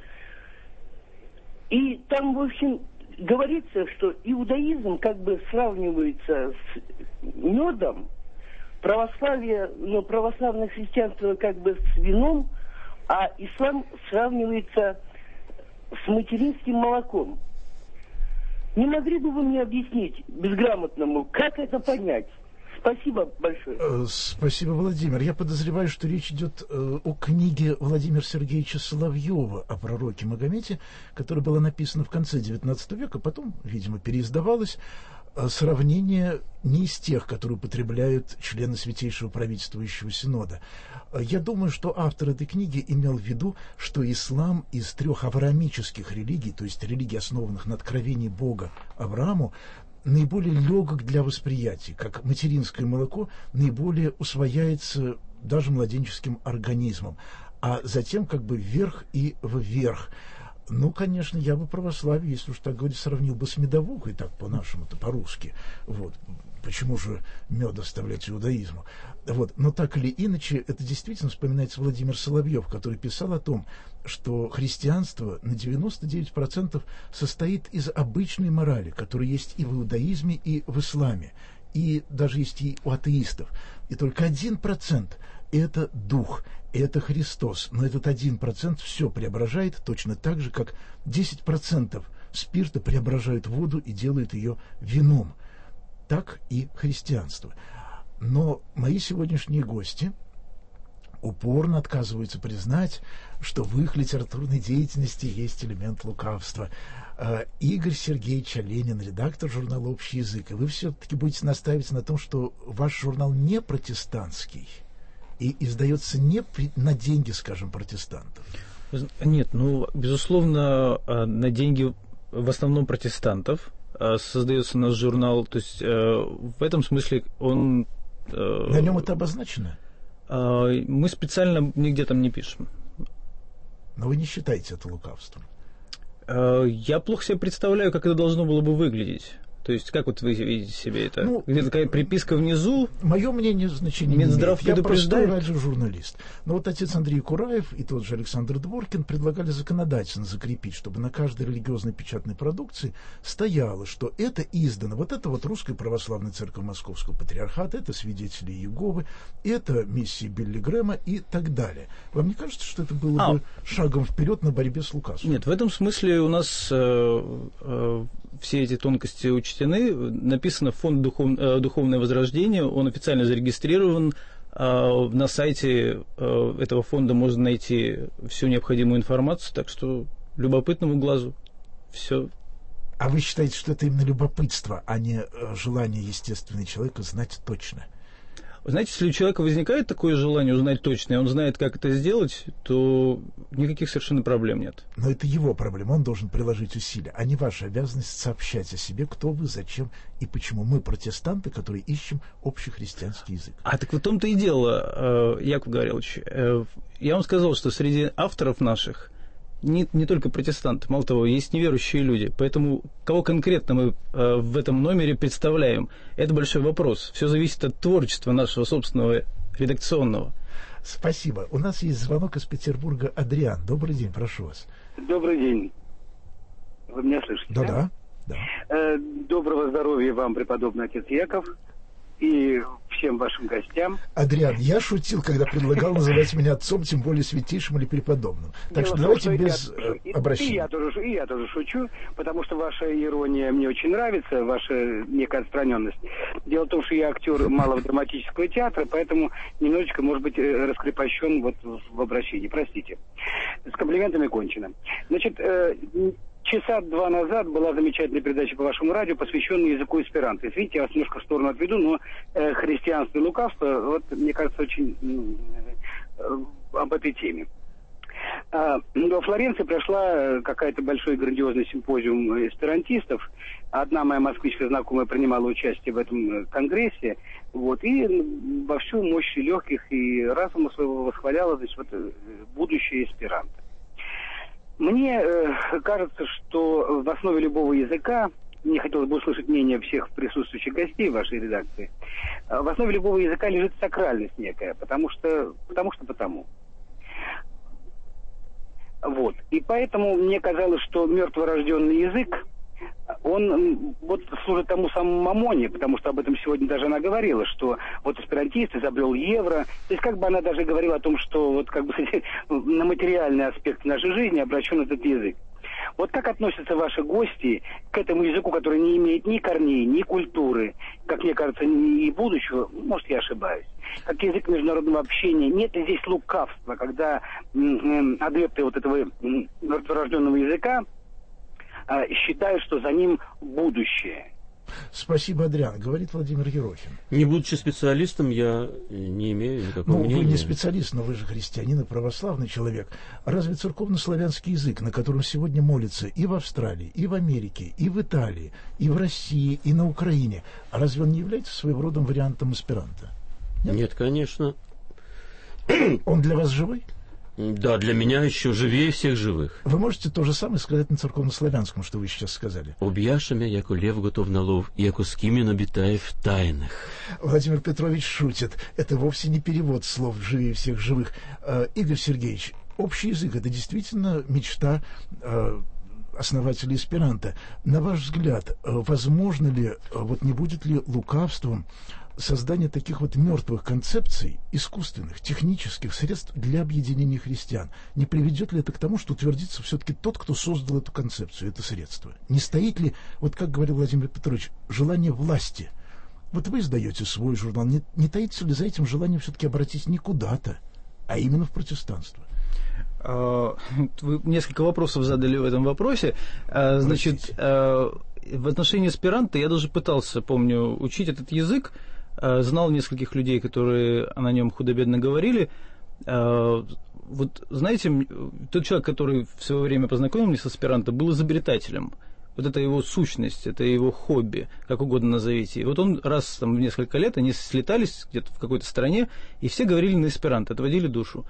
И там, в общем, говорится, что иудаизм как бы сравнивается с медом, православие, но православное христианство как бы с вином, а ислам сравнивается с материнским молоком. Не могли бы вы мне объяснить безграмотному, как это понять? Спасибо большое. Спасибо, Владимир. Я подозреваю, что речь идет э, о книге Владимира Сергеевича Соловьева о пророке Магомете, которая была написана в конце девятнадцатого века, потом, видимо, переиздавалась. Сравнение не из тех, которые употребляют члены Святейшего Правительствующего Синода. Я думаю, что автор этой книги имел в виду, что ислам из трех авраамических религий, то есть религий, основанных на откровении Бога Аврааму, наиболее легок для восприятия, как материнское молоко наиболее усвояется даже младенческим организмом, а затем как бы вверх и вверх. Ну, конечно, я бы православие, если уж так говорить, сравнил бы с медовухой, так по-нашему-то, по-русски. Вот. Почему же мед оставлять иудаизму? Вот. Но так или иначе, это действительно вспоминается Владимир Соловьев, который писал о том, что христианство на девяносто девять процентов состоит из обычной морали, которая есть и в иудаизме, и в исламе, и даже есть и у атеистов. И только один процент – это дух, это Христос. Но этот один процент все преображает точно так же, как десять процентов спирта преображают воду и делают ее вином. Так и христианство. Но мои сегодняшние гости упорно отказываются признать, что в их литературной деятельности есть элемент лукавства. Игорь Сергеевич Оленин, редактор журнала «Общий язык», и вы все-таки будете настаивать на том, что ваш журнал не протестантский и издается не при, на деньги, скажем, протестантов. Нет, ну, безусловно, на деньги в основном протестантов создается наш журнал, то есть в этом смысле он... На нем это обозначено? Мы специально нигде там не пишем. Но вы не считаете это лукавством? Я плохо себе представляю, как это должно было бы выглядеть. То есть, как вот вы видите себе это? Ну, где такая приписка внизу? Мое мнение значения Минздрав не имеет. Я простой предупреждает. радиожурналист. Но вот отец Андрей Кураев и тот же Александр Дворкин предлагали законодательно закрепить, чтобы на каждой религиозной печатной продукции стояло, что это издано. Вот это вот Русская Православная Церковь Московского Патриархата, это Свидетели Иеговы, это миссии Билли Грэма и так далее. Вам не кажется, что это было а. бы шагом вперед на борьбе с лукавством? Нет, в этом смысле у нас э, э, все эти тонкости учтены. Написано «Фонд духов... Духовное Возрождение», он официально зарегистрирован. На сайте этого фонда можно найти всю необходимую информацию, так что любопытному глазу все. А вы считаете, что это именно любопытство, а не желание естественного человека знать точно? Вы знаете, если у человека возникает такое желание узнать точно, и он знает, как это сделать, то никаких совершенно проблем нет. Но это его проблема, он должен приложить усилия, а не ваша обязанность сообщать о себе, кто вы, зачем и почему. Мы протестанты, которые ищем общехристианский язык. А так в том-то и дело, Яков Гаврилович. Я вам сказал, что среди авторов наших не, не только протестанты, мало того, есть неверующие люди. Поэтому кого конкретно мы э, в этом номере представляем, это большой вопрос. Все зависит от творчества нашего собственного редакционного. Спасибо. У нас есть звонок из Петербурга. Адриан, добрый день, прошу вас. Добрый день. Вы меня слышите? Да-да. Да. Э, доброго здоровья вам, преподобный отец Яков, и всем вашим гостям. Адриан, я шутил, когда предлагал называть меня отцом, тем более святейшим или преподобным. Так Дело что давайте том, без я, обращения. И я, тоже, и я тоже шучу, потому что ваша ирония мне очень нравится, ваша некая отстраненность. Дело в том, что я актер малого драматического театра, поэтому немножечко, может быть, раскрепощен вот в обращении. Простите. С комплиментами кончено. Значит, часа два назад была замечательная передача по вашему радио, посвященная языку эсперанто. Извините, я вас немножко в сторону отведу, но э, христианство и лукавство, вот, мне кажется, очень э, об этой теме. А, во Флоренции прошла какая-то большой грандиозный симпозиум эсперантистов. Одна моя москвичка знакомая принимала участие в этом конгрессе, вот, и во всю мощь легких и разума своего восхваляла, значит, вот, будущее эсперанто. Мне э, кажется, что в основе любого языка, мне хотелось бы услышать мнение всех присутствующих гостей в вашей редакции, э, в основе любого языка лежит сакральность некая, потому что потому. Что потому. Вот. И поэтому мне казалось, что мертворожденный язык, он вот служит тому самому Мамоне, потому что об этом сегодня даже она говорила, что вот эсперантист изобрел евро. То есть как бы она даже говорила о том, что вот как бы на материальный аспект нашей жизни обращен этот язык. Вот как относятся ваши гости к этому языку, который не имеет ни корней, ни культуры, как мне кажется, ни будущего, может, я ошибаюсь, как язык международного общения? Нет ли здесь лукавства, когда м-м, адепты вот этого м- мертворожденного языка считаю, что за ним будущее. Спасибо, Адриан. Говорит Владимир Ерохин. Не будучи специалистом, я не имею никакого ну, мнения. Ну, вы не специалист, но вы же христианин и православный человек. Разве церковно-славянский язык, на котором сегодня молятся и в Австралии, и в Америке, и в Италии, и в России, и на Украине, разве он не является своего рода вариантом эсперанто? Нет, Нет конечно. Он для вас живой? Да, для меня еще живее всех живых. Вы можете то же самое сказать на церковно-славянском, что вы сейчас сказали? Об'яшемя, яко лев готов на лов, яко скимин обитает в тайнах. Владимир Петрович шутит. Это вовсе не перевод слов «живее всех живых». Э, Игорь Сергеевич, общий язык — это действительно мечта э, основателей эсперанто. На ваш взгляд, э, возможно ли, э, вот не будет ли лукавством создание таких вот мертвых концепций, искусственных, технических средств для объединения христиан? Не приведет ли это к тому, что утвердится все-таки тот, кто создал эту концепцию, это средство? Не стоит ли, вот как говорил Владимир Петрович, желание власти? Вот вы издаете свой журнал, не, не таится ли за этим желание все-таки обратить не куда-то, а именно в протестанство. Вы несколько вопросов задали в этом вопросе. Значит, в отношении эсперанто я даже пытался, помню, учить этот язык, знал нескольких людей, которые на нем худо-бедно говорили. Вот, знаете, тот человек, который в свое время познакомил меня с эсперанто, был изобретателем. Вот это его сущность, это его хобби, как угодно назовите. И вот он раз там, в несколько лет, они слетались где-то в какой-то стране, и все говорили на эсперанто, отводили душу.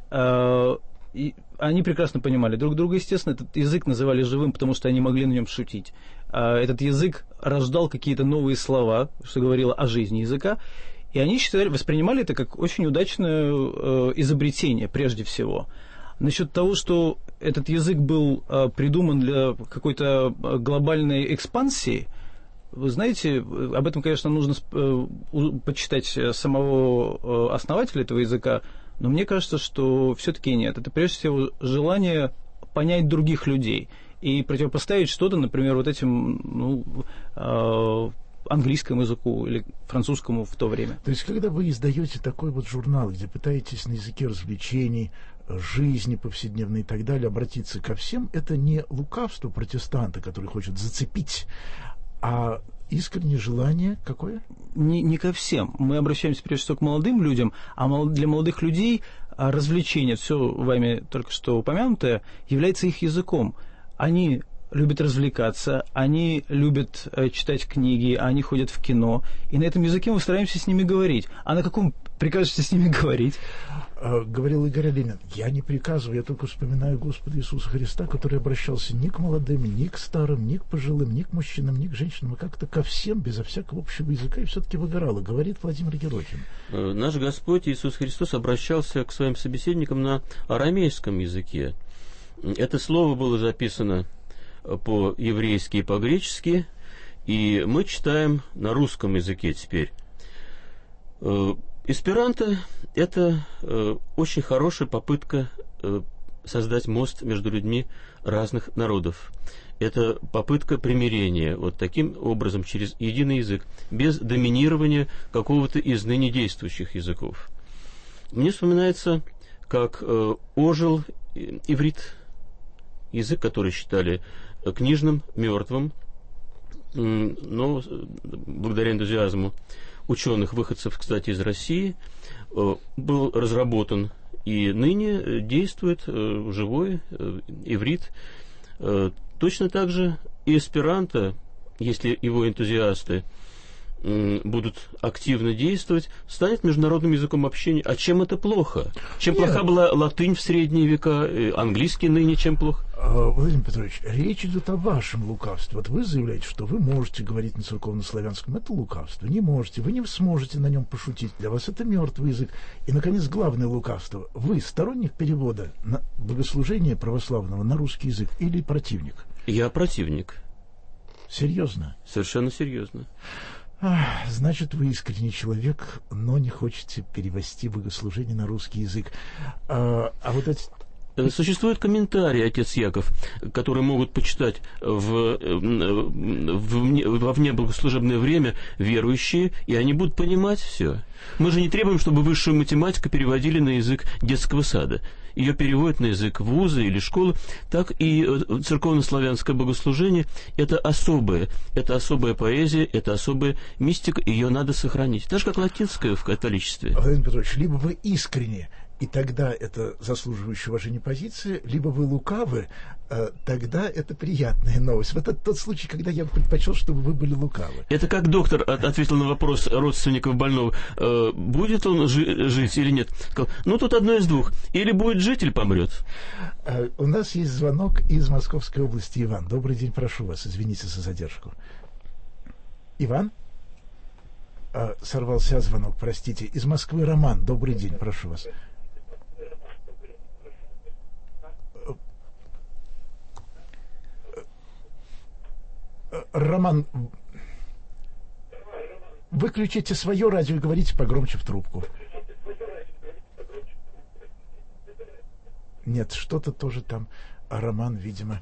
И они прекрасно понимали друг друга, естественно. Этот язык называли живым, потому что они могли на нем шутить. Этот язык рождал какие-то новые слова, что говорило о жизни языка. И они считали, воспринимали это как очень удачное изобретение, прежде всего. Насчет того, что этот язык был придуман для какой-то глобальной экспансии, вы знаете, об этом, конечно, нужно почитать самого основателя этого языка, но мне кажется, что все-таки нет. Это прежде всего желание понять других людей и противопоставить что-то, например, вот этим ну, э, английскому языку или французскому в то время. То есть, когда вы издаете такой вот журнал, где пытаетесь на языке развлечений, жизни повседневной и так далее обратиться ко всем, это не лукавство протестанта, который хочет зацепить, а искреннее желание какое? Не, не ко всем. Мы обращаемся прежде всего к молодым людям, а для молодых людей развлечение, все вами только что упомянутое, является их языком. Они любят развлекаться, они любят читать книги, они ходят в кино, и на этом языке мы стараемся с ними говорить. А на каком прикажете с ними говорить? Говорил Игорь Оленин, я не приказываю, я только вспоминаю Господа Иисуса Христа, который обращался ни к молодым, ни к старым, ни к пожилым, ни к мужчинам, ни к женщинам, а как-то ко всем, безо всякого общего языка, и все-таки выгорало, говорит Владимир Ерохин. Наш Господь Иисус Христос обращался к своим собеседникам на арамейском языке. Это слово было записано по-еврейски и по-гречески, и мы читаем на русском языке теперь. Эсперанто – это э, очень хорошая попытка э, создать мост между людьми разных народов. Это попытка примирения вот таким образом через единый язык, без доминирования какого-то из ныне действующих языков. Мне вспоминается, как э, ожил иврит, язык, который считали книжным, мертвым, э, но благодаря энтузиазму ученых, выходцев, кстати, из России, был разработан и ныне действует живой иврит. Точно так же и эсперанто, если его энтузиасты будут активно действовать, станет международным языком общения. А чем это плохо? Чем Нет. плоха была латынь в средние века, английский ныне чем плохо? Владимир Петрович, речь идет о вашем лукавстве. Вот вы заявляете, что вы можете говорить на церковно-славянском. Это лукавство. Не можете. Вы не сможете на нем пошутить. Для вас это мертвый язык. И, наконец, главное лукавство. Вы сторонник перевода на богослужения православного на русский язык или противник? Я противник. Серьезно? Совершенно серьезно. Значит, вы искренний человек, но не хотите перевести богослужение на русский язык. А, а вот эти... Существуют комментарии, отец Яков, которые могут почитать в, в, во внебогослужебное время верующие, и они будут понимать все. Мы же не требуем, чтобы высшую математику переводили на язык детского сада. Ее переводят на язык вуза или школы. Так и церковно-славянское богослужение – это особое, это особая поэзия, это особая мистика, ее надо сохранить. Так же, как латинское в католичестве. Владимир Петрович, либо вы искренне, и тогда это заслуживающая уважения позиция, либо вы лукавы, э, тогда это приятная новость. Вот это тот случай, когда я предпочел, чтобы вы были лукавы. Это как доктор от, ответил на вопрос родственников больного, э, будет он жи- жить или нет. Сказал, ну, тут одно из двух. Или будет жить, или помрет. Э, у нас есть звонок из Московской области. Иван, добрый день, прошу вас. Извините за задержку. Иван? Э, сорвался звонок, простите. Из Москвы Роман, добрый день, прошу вас. Роман, выключите свое радио и говорите погромче в трубку. Нет, что-то тоже там. А Роман, видимо...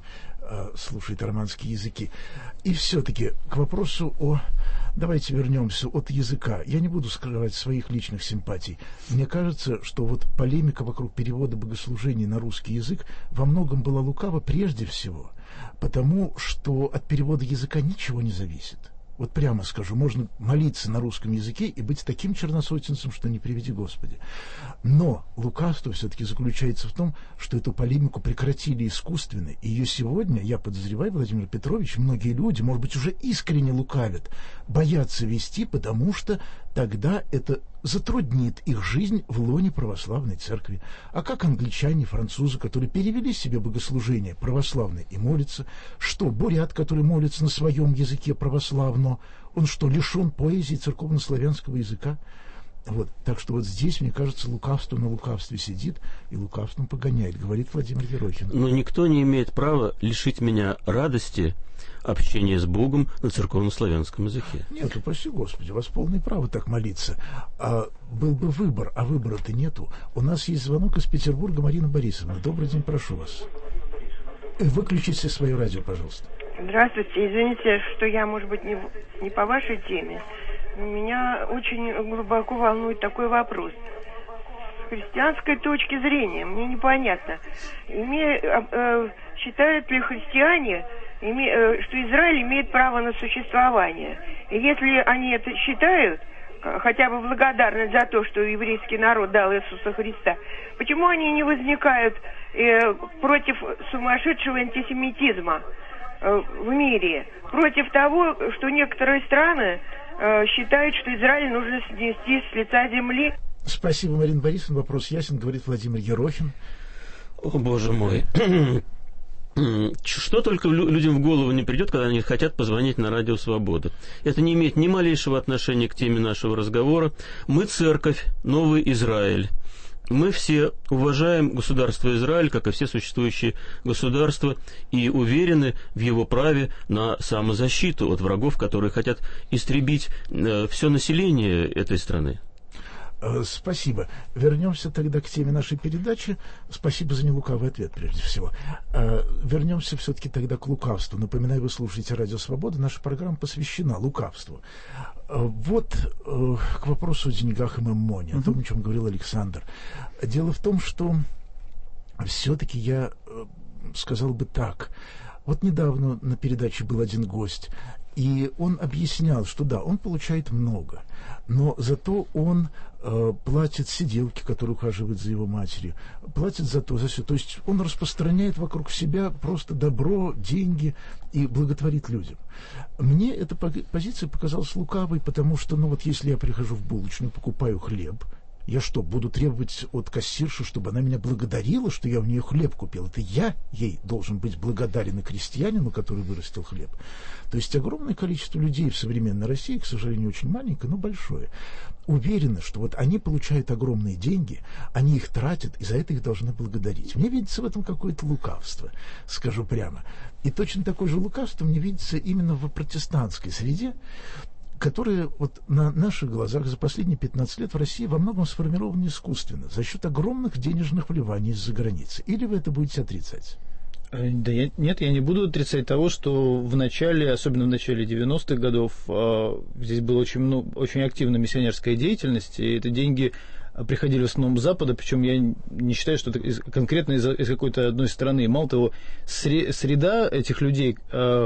э, слушает романские языки. И все-таки к вопросу о... Давайте вернемся от языка. Я не буду скрывать своих личных симпатий. Мне кажется, что вот полемика вокруг перевода богослужений на русский язык во многом была лукава прежде всего, потому что от перевода языка ничего не зависит. Вот прямо скажу, можно молиться на русском языке и быть таким черносотенцем, что не приведи Господи. Но лукавство все-таки заключается в том, что эту полемику прекратили искусственно, и ее сегодня, я подозреваю, Владимир Петрович, многие люди, может быть, уже искренне лукавят, боятся вести, потому что тогда это затруднит их жизнь в лоне православной церкви. А как англичане, французы, которые перевели себе богослужение православное и молятся, что бурят, который молится на своем языке православно, он что, лишен поэзии церковно-славянского языка? Вот. Так что вот здесь, мне кажется, лукавство на лукавстве сидит и лукавством погоняет, говорит Владимир Ерохин. Но никто не имеет права лишить меня радости общения с Богом на церковно-славянском языке. Нет, упаси Господи, у вас полное право так молиться. А был бы выбор, а выбора-то нету. У нас есть звонок из Петербурга. Марина Борисовна, добрый день, прошу вас. Выключите свое радио, пожалуйста. Здравствуйте, извините, что я, может быть, не, не по вашей теме. Меня очень глубоко волнует такой вопрос. С христианской точки зрения мне непонятно, име, э, считают ли христиане, име, э, что Израиль имеет право на существование. И если они это считают, хотя бы благодарность за то, что еврейский народ дал Иисуса Христа, почему они не возникают э, против сумасшедшего антисемитизма э, в мире, против того, что некоторые страны э, считают, что Израиль нужно снести с лица земли? Спасибо, Марина Борисовна. Вопрос ясен, говорит Владимир Ерохин. О, боже мой. Что только людям в голову не придет, когда они хотят позвонить на радио «Свобода». Это не имеет ни малейшего отношения к теме нашего разговора. Мы церковь, новый Израиль. Мы все уважаем государство Израиль, как и все существующие государства, и уверены в его праве на самозащиту от врагов, которые хотят истребить э, все население этой страны. Спасибо. Вернемся тогда к теме нашей передачи. Спасибо за нелукавый ответ, прежде всего. Вернемся все-таки тогда к лукавству. Напоминаю, вы слушаете «Радио Свобода». Наша программа посвящена лукавству. Вот к вопросу о деньгах и меммоне, о том, о чем говорил Александр. Дело в том, что все-таки я сказал бы так. Вот недавно на передаче был один гость, и он объяснял, что да, он получает много, но зато он э, платит сиделке, которая ухаживает за его матерью, платит за то, за все. То есть он распространяет вокруг себя просто добро, деньги и благотворит людям. Мне эта позиция показалась лукавой, потому что, ну вот если я прихожу в булочную, покупаю хлеб, я что, буду требовать от кассирши, чтобы она меня благодарила, что я у нее хлеб купил? Это я ей должен быть благодарен и крестьянину, который вырастил хлеб. То есть огромное количество людей в современной России, к сожалению, очень маленькое, но большое, уверены, что вот они получают огромные деньги, они их тратят, и за это их должны благодарить. Мне видится в этом какое-то лукавство, скажу прямо. И точно такое же лукавство мне видится именно в протестантской среде, которые вот на наших глазах за последние пятнадцать лет в России во многом сформированы искусственно, за счет огромных денежных вливаний из-за границы. Или вы это будете отрицать? Да я, нет, я не буду отрицать того, что в начале, особенно в начале девяностых годов, э, здесь была очень, ну, очень активная миссионерская деятельность, и это деньги приходили в основном с Запада, причем я не считаю, что это из, конкретно из, из какой-то одной страны. Мало того, среда этих людей э,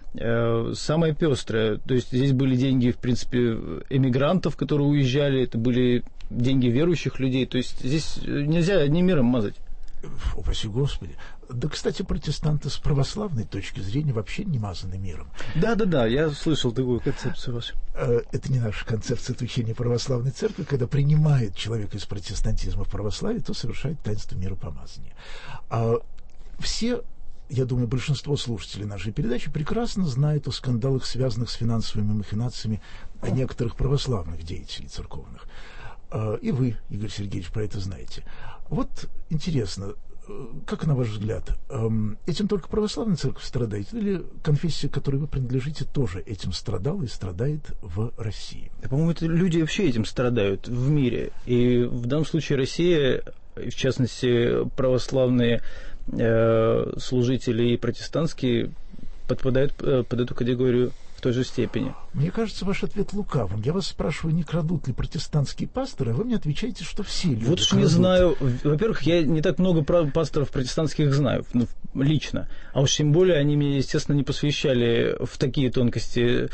самая пестрая. То есть здесь были деньги, в принципе, эмигрантов, которые уезжали, это были деньги верующих людей. То есть здесь нельзя одним миром мазать. Упаси Господи. Да, кстати, протестанты с православной точки зрения вообще не мазаны миром. Да-да-да, я слышал такую концепцию вашу. Это не наша концепция, это учение православной церкви. Когда принимает человека из протестантизма в православие, то совершает таинство миропомазания. А все... Я думаю, большинство слушателей нашей передачи прекрасно знают о скандалах, связанных с финансовыми махинациями некоторых православных деятелей церковных. И вы, Игорь Сергеевич, про это знаете. Вот интересно, как на ваш взгляд, этим только православная церковь страдает, или конфессия, к которой вы принадлежите, тоже этим страдала и страдает в России? Да, по-моему, это люди вообще этим страдают в мире. И в данном случае Россия, в частности, православные э, служители и протестантские подпадают э, под эту категорию в той же степени. Мне кажется, ваш ответ лукавым. Я вас спрашиваю, не крадут ли протестантские пасторы, а вы мне отвечаете, что все люди Вот уж крадут. не знаю. Во-первых, я не так много пасторов протестантских знаю, ну, лично. А уж тем более они меня, естественно, не посвящали в такие тонкости.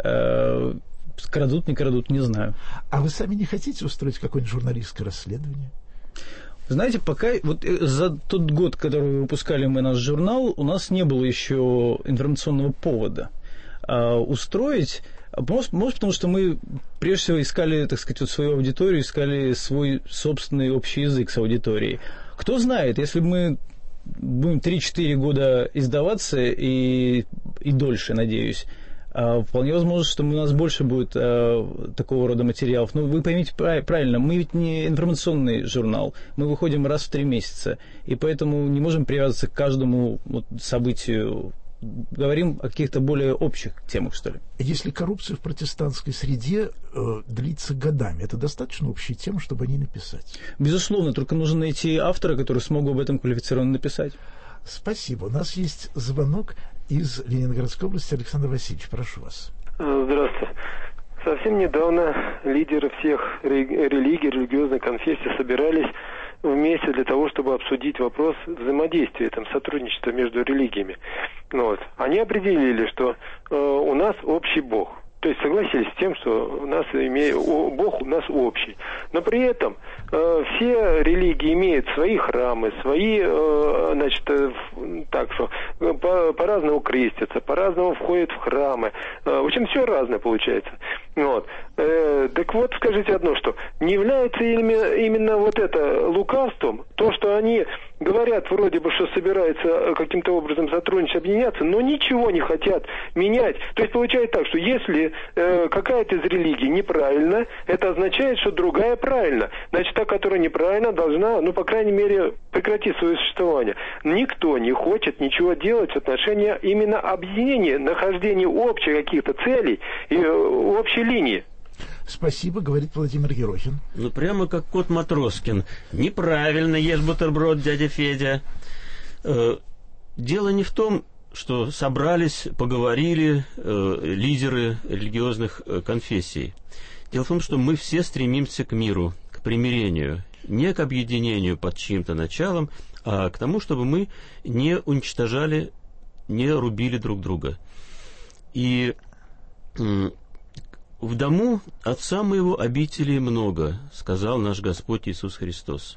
Э, крадут, не крадут, не знаю. А вы сами не хотите устроить какое-нибудь журналистское расследование? Знаете, пока вот за тот год, который выпускали мы наш журнал, у нас не было еще информационного повода а, устроить. Может, может, потому что мы прежде всего искали, так сказать, вот свою аудиторию, искали свой собственный общий язык с аудиторией. Кто знает, если мы будем три-четыре года издаваться и, и дольше, надеюсь, вполне возможно, что у нас больше будет э, такого рода материалов. Но вы поймите правильно, мы ведь не информационный журнал, мы выходим раз в три месяца, и поэтому не можем привязываться к каждому вот, событию. Говорим о каких-то более общих темах, что ли. Если коррупция в протестантской среде э, длится годами, это достаточно общая тема, чтобы о ней написать? Безусловно, только нужно найти автора, который смог об этом квалифицированно написать. Спасибо. У нас есть звонок из Ленинградской области. Александр Васильевич, прошу вас. Здравствуйте. Совсем недавно лидеры всех религий, религиозных конфессий собирались вместе для того, чтобы обсудить вопрос взаимодействия, там, сотрудничества между религиями. Ну, вот. Они определили, что э, у нас общий Бог. То есть согласились с тем, что у нас име... Бог у нас общий. Но при этом э, все религии имеют свои храмы, свои, э, значит, э, так что по- по-разному крестятся, по-разному входят в храмы. Э, в общем, все разное получается. Вот. Э, так вот, скажите одно, что не является именно, именно вот это лукавством, то, что они говорят вроде бы, что собираются каким-то образом сотрудничать, объединяться, но ничего не хотят менять. То есть получается так, что если э, какая-то из религий неправильна, это означает, что другая правильна. Значит, та, которая неправильна, должна, ну, по крайней мере, прекратить свое существование. Никто не хочет ничего делать в отношении именно объединения, нахождения общих каких-то целей и э, общей линии. Спасибо, говорит Владимир Ерохин. Ну, прямо как кот Матроскин. Неправильно ешь бутерброд, дядя Федя. Э, дело не в том, что собрались, поговорили э, лидеры религиозных э, конфессий. Дело в том, что мы все стремимся к миру, к примирению. Не к объединению под чьим-то началом, а к тому, чтобы мы не уничтожали, не рубили друг друга. И... Э, «В дому Отца моего обителей много», — сказал наш Господь Иисус Христос.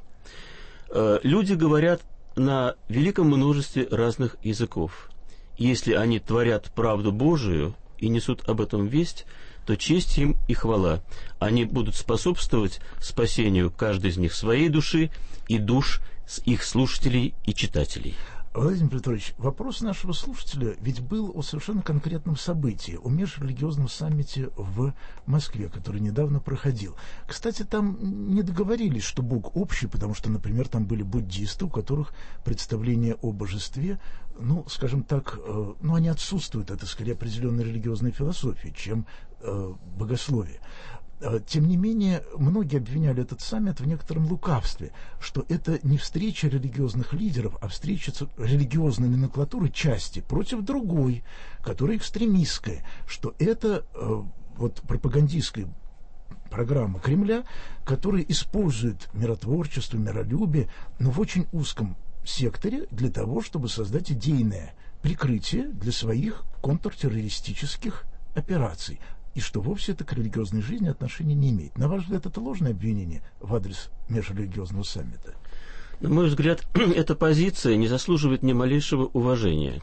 Люди говорят на великом множестве разных языков. Если они творят правду Божию и несут об этом весть, то честь им и хвала. Они будут способствовать спасению каждой из них своей души и душ их слушателей и читателей. Владимир Петрович, вопрос нашего слушателя ведь был о совершенно конкретном событии, о межрелигиозном саммите в Москве, который недавно проходил. Кстати, там не договорились, что Бог общий, потому что, например, там были буддисты, у которых представление о божестве, ну, скажем так, э, ну, они отсутствуют, это скорее определенная религиозная философия, чем э, богословие. Тем не менее, многие обвиняли этот саммит в некотором лукавстве, что это не встреча религиозных лидеров, а встреча религиозной номенклатуры части против другой, которая экстремистская, что это э, вот пропагандистская программа Кремля, которая использует миротворчество, миролюбие, но в очень узком секторе для того, чтобы создать идейное прикрытие для своих контртеррористических операций. И что вовсе это к религиозной жизни отношения не имеет. На ваш взгляд, это ложное обвинение в адрес межрелигиозного саммита? На мой взгляд, эта позиция не заслуживает ни малейшего уважения.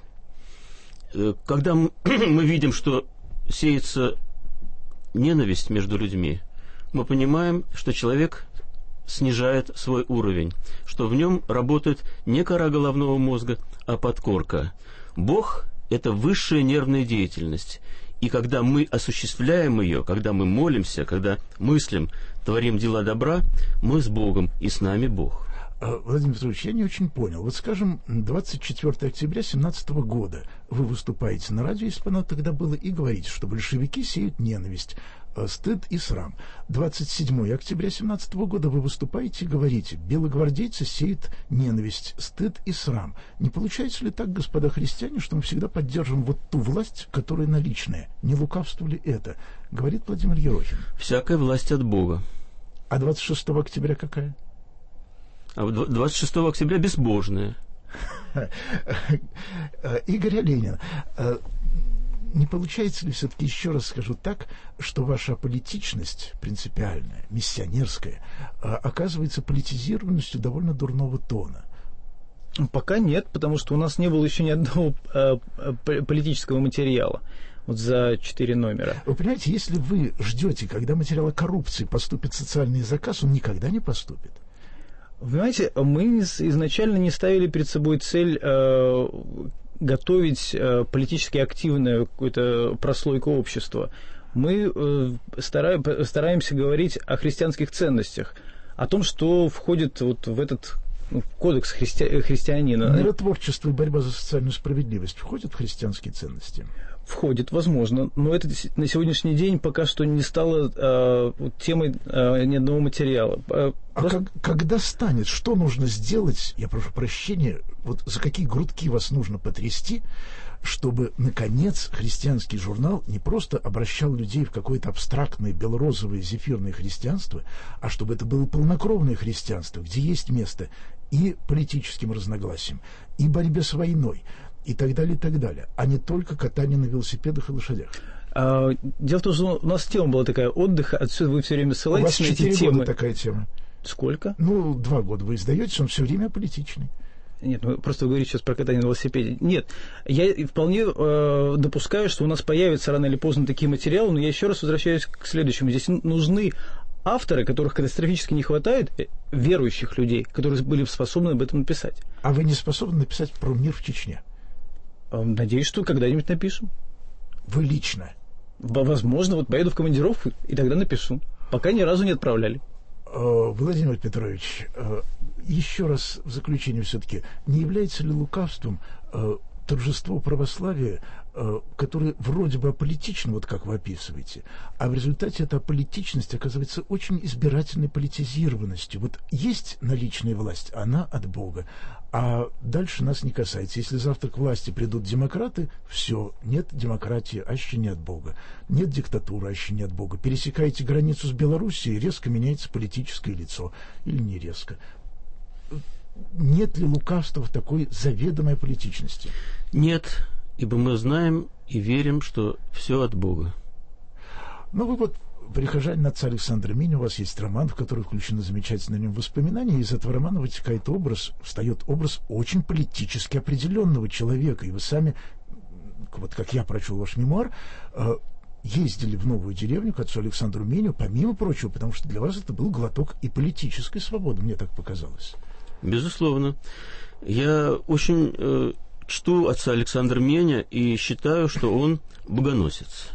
Когда мы видим, что сеется ненависть между людьми, мы понимаем, что человек снижает свой уровень, что в нем работает не кора головного мозга, а подкорка. Бог – это высшая нервная деятельность. И когда мы осуществляем ее, когда мы молимся, когда мыслим, творим дела добра, мы с Богом, и с нами Бог. Владимир Петрович, я не очень понял. Вот, скажем, двадцать четвёртого октября две тысячи семнадцатого года вы выступаете на радио, если бы оно тогда было, и говорите, что большевики сеют ненависть, стыд и срам. двадцать седьмого октября две тысячи семнадцатого года вы выступаете и говорите, белогвардейцы сеют ненависть, стыд и срам. Не получается ли так, господа христиане, что мы всегда поддержим вот ту власть, которая наличная? Не лукавство ли это? Говорит Владимир Ерохин. Всякая власть от Бога. А двадцать шестого октября какая? А двадцать шестого октября безбожная. Игорь Оленин, не получается ли все-таки, еще раз скажу так, что ваша политичность принципиальная, миссионерская, оказывается политизированностью довольно дурного тона? Пока нет, потому что у нас не было еще ни одного э, политического материала вот за четыре номера. Вы понимаете, если вы ждете, когда материал о коррупции поступит в социальный заказ, он никогда не поступит. Вы понимаете, мы изначально не ставили перед собой цель э, готовить э, политически активную какую-то прослойку общества. Мы э, стараем, стараемся говорить о христианских ценностях, о том, что входит вот в этот ну, кодекс христи... христианина. Миротворчество и борьба за социальную справедливость входят в христианские ценности? Входит, возможно, но это на сегодняшний день пока что не стало э, темой э, ни одного материала. Просто... А как, когда станет, что нужно сделать, я прошу прощения, вот за какие грудки вас нужно потрясти, чтобы, наконец, христианский журнал не просто обращал людей в какое-то абстрактное белорозовое зефирное христианство, а чтобы это было полнокровное христианство, где есть место и политическим разногласиям, и борьбе с войной, и так далее, и так далее, а не только катание на велосипедах и лошадях. А, дело в том, что у нас тема была такая отдыха, отсюда вы все время ссылаетесь на эти темы. У вас четыре года такая тема. Сколько? Ну, два года вы издаетесь, он все время политичный. Нет, ну просто вы говорите сейчас про катание на велосипеде. Нет, я вполне э, допускаю, что у нас появятся рано или поздно такие материалы, но я еще раз возвращаюсь к следующему. Здесь нужны авторы, которых катастрофически не хватает, верующих людей, которые были способны об этом написать. А вы не способны написать про мир в Чечне? Надеюсь, что когда-нибудь напишем. Вы лично? Возможно, вот поеду в командировку и тогда напишу. Пока ни разу не отправляли. Владимир Петрович, еще раз в заключение все-таки, не является ли лукавством торжество православия, которое вроде бы аполитично, вот как вы описываете, а в результате эта аполитичность оказывается очень избирательной политизированностью. Вот есть наличная власть, она от Бога, а дальше нас не касается. Если завтра к власти придут демократы, все, нет демократии, аще не от Бога. Нет диктатуры, аще не от Бога. Пересекаете границу с Белоруссией, резко меняется политическое лицо. Или не резко. Нет ли лукавства в такой заведомой политичности? Нет, ибо мы знаем и верим, что все от Бога. Ну, вы вот прихожанин отца Александра Миня, у вас есть роман, в который включены замечательные о нем воспоминания, и из этого романа вытекает образ, встает образ очень политически определенного человека, и вы сами, вот как я прочел ваш мемуар, ездили в новую деревню к отцу Александру Миню, помимо прочего, потому что для вас это был глоток и политической свободы, мне так показалось. Безусловно. Я очень э, чту отца Александра Меня и считаю, что он богоносец.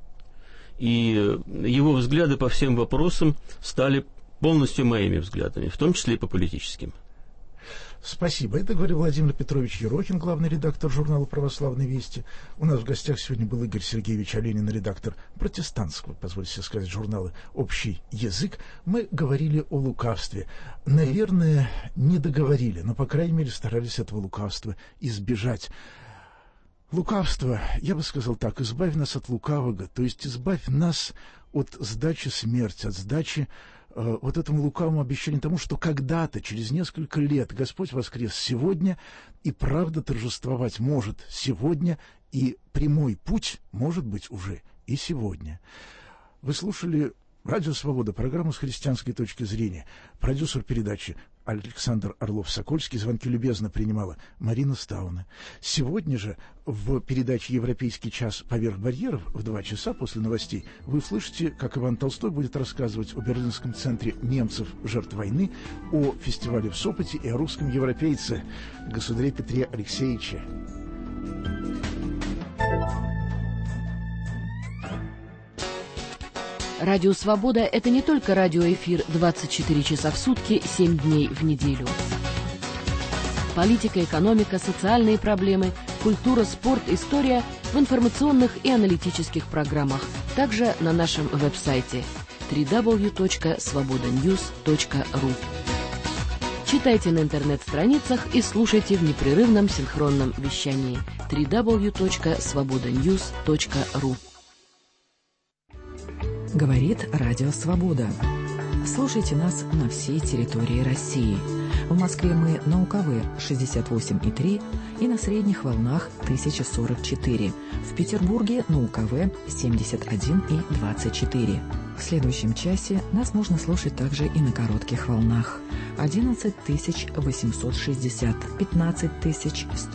И его взгляды по всем вопросам стали полностью моими взглядами, в том числе и по политическим. Спасибо. Это говорил Владимир Петрович Ерохин, главный редактор журнала «Православные вести». У нас в гостях сегодня был Игорь Сергеевич Оленин, редактор протестантского, позвольте себе сказать, журнала «Общий язык». Мы говорили о лукавстве. Наверное, не договорили, но, по крайней мере, старались этого лукавства избежать. Лукавство, я бы сказал так, избавь нас от лукавого, то есть избавь нас от сдачи смерти, от сдачи э, вот этому лукавому обещанию тому, что когда-то, через несколько лет, Господь воскрес сегодня, и правда торжествовать может сегодня, и прямой путь может быть уже и сегодня. Вы слушали «Радио Свобода», программу с христианской точки зрения. Продюсер передачи Александр Орлов-Сокольский. Звонки любезно принимала Марина Стауна. Сегодня же в передаче «Европейский час поверх барьеров» в два часа после новостей вы услышите, как Иван Толстой будет рассказывать о Берлинском центре немцев жертв войны, о фестивале в Сопоте и о русском европейце государе Петре Алексеевиче. Радио «Свобода» — это не только радиоэфир двадцать четыре часа в сутки, семь дней в неделю. Политика, экономика, социальные проблемы, культура, спорт, история в информационных и аналитических программах. Также на нашем веб-сайте дабл ю дабл ю дабл ю точка свобода ньюс точка ру. Читайте на интернет-страницах и слушайте в непрерывном синхронном вещании дабл ю дабл ю дабл ю точка свобода ньюс точка ру. Говорит Радио Свобода. Слушайте нас на всей территории России. В Москве мы на УКВ шестьдесят восемь и три и на средних волнах тысяча сорок четыре. В Петербурге на УКВ семьдесят один и двадцать четыре. В следующем часе нас можно слушать также и на коротких волнах. одиннадцать тысяч восемьсот шестьдесят, пятнадцать тысяч сто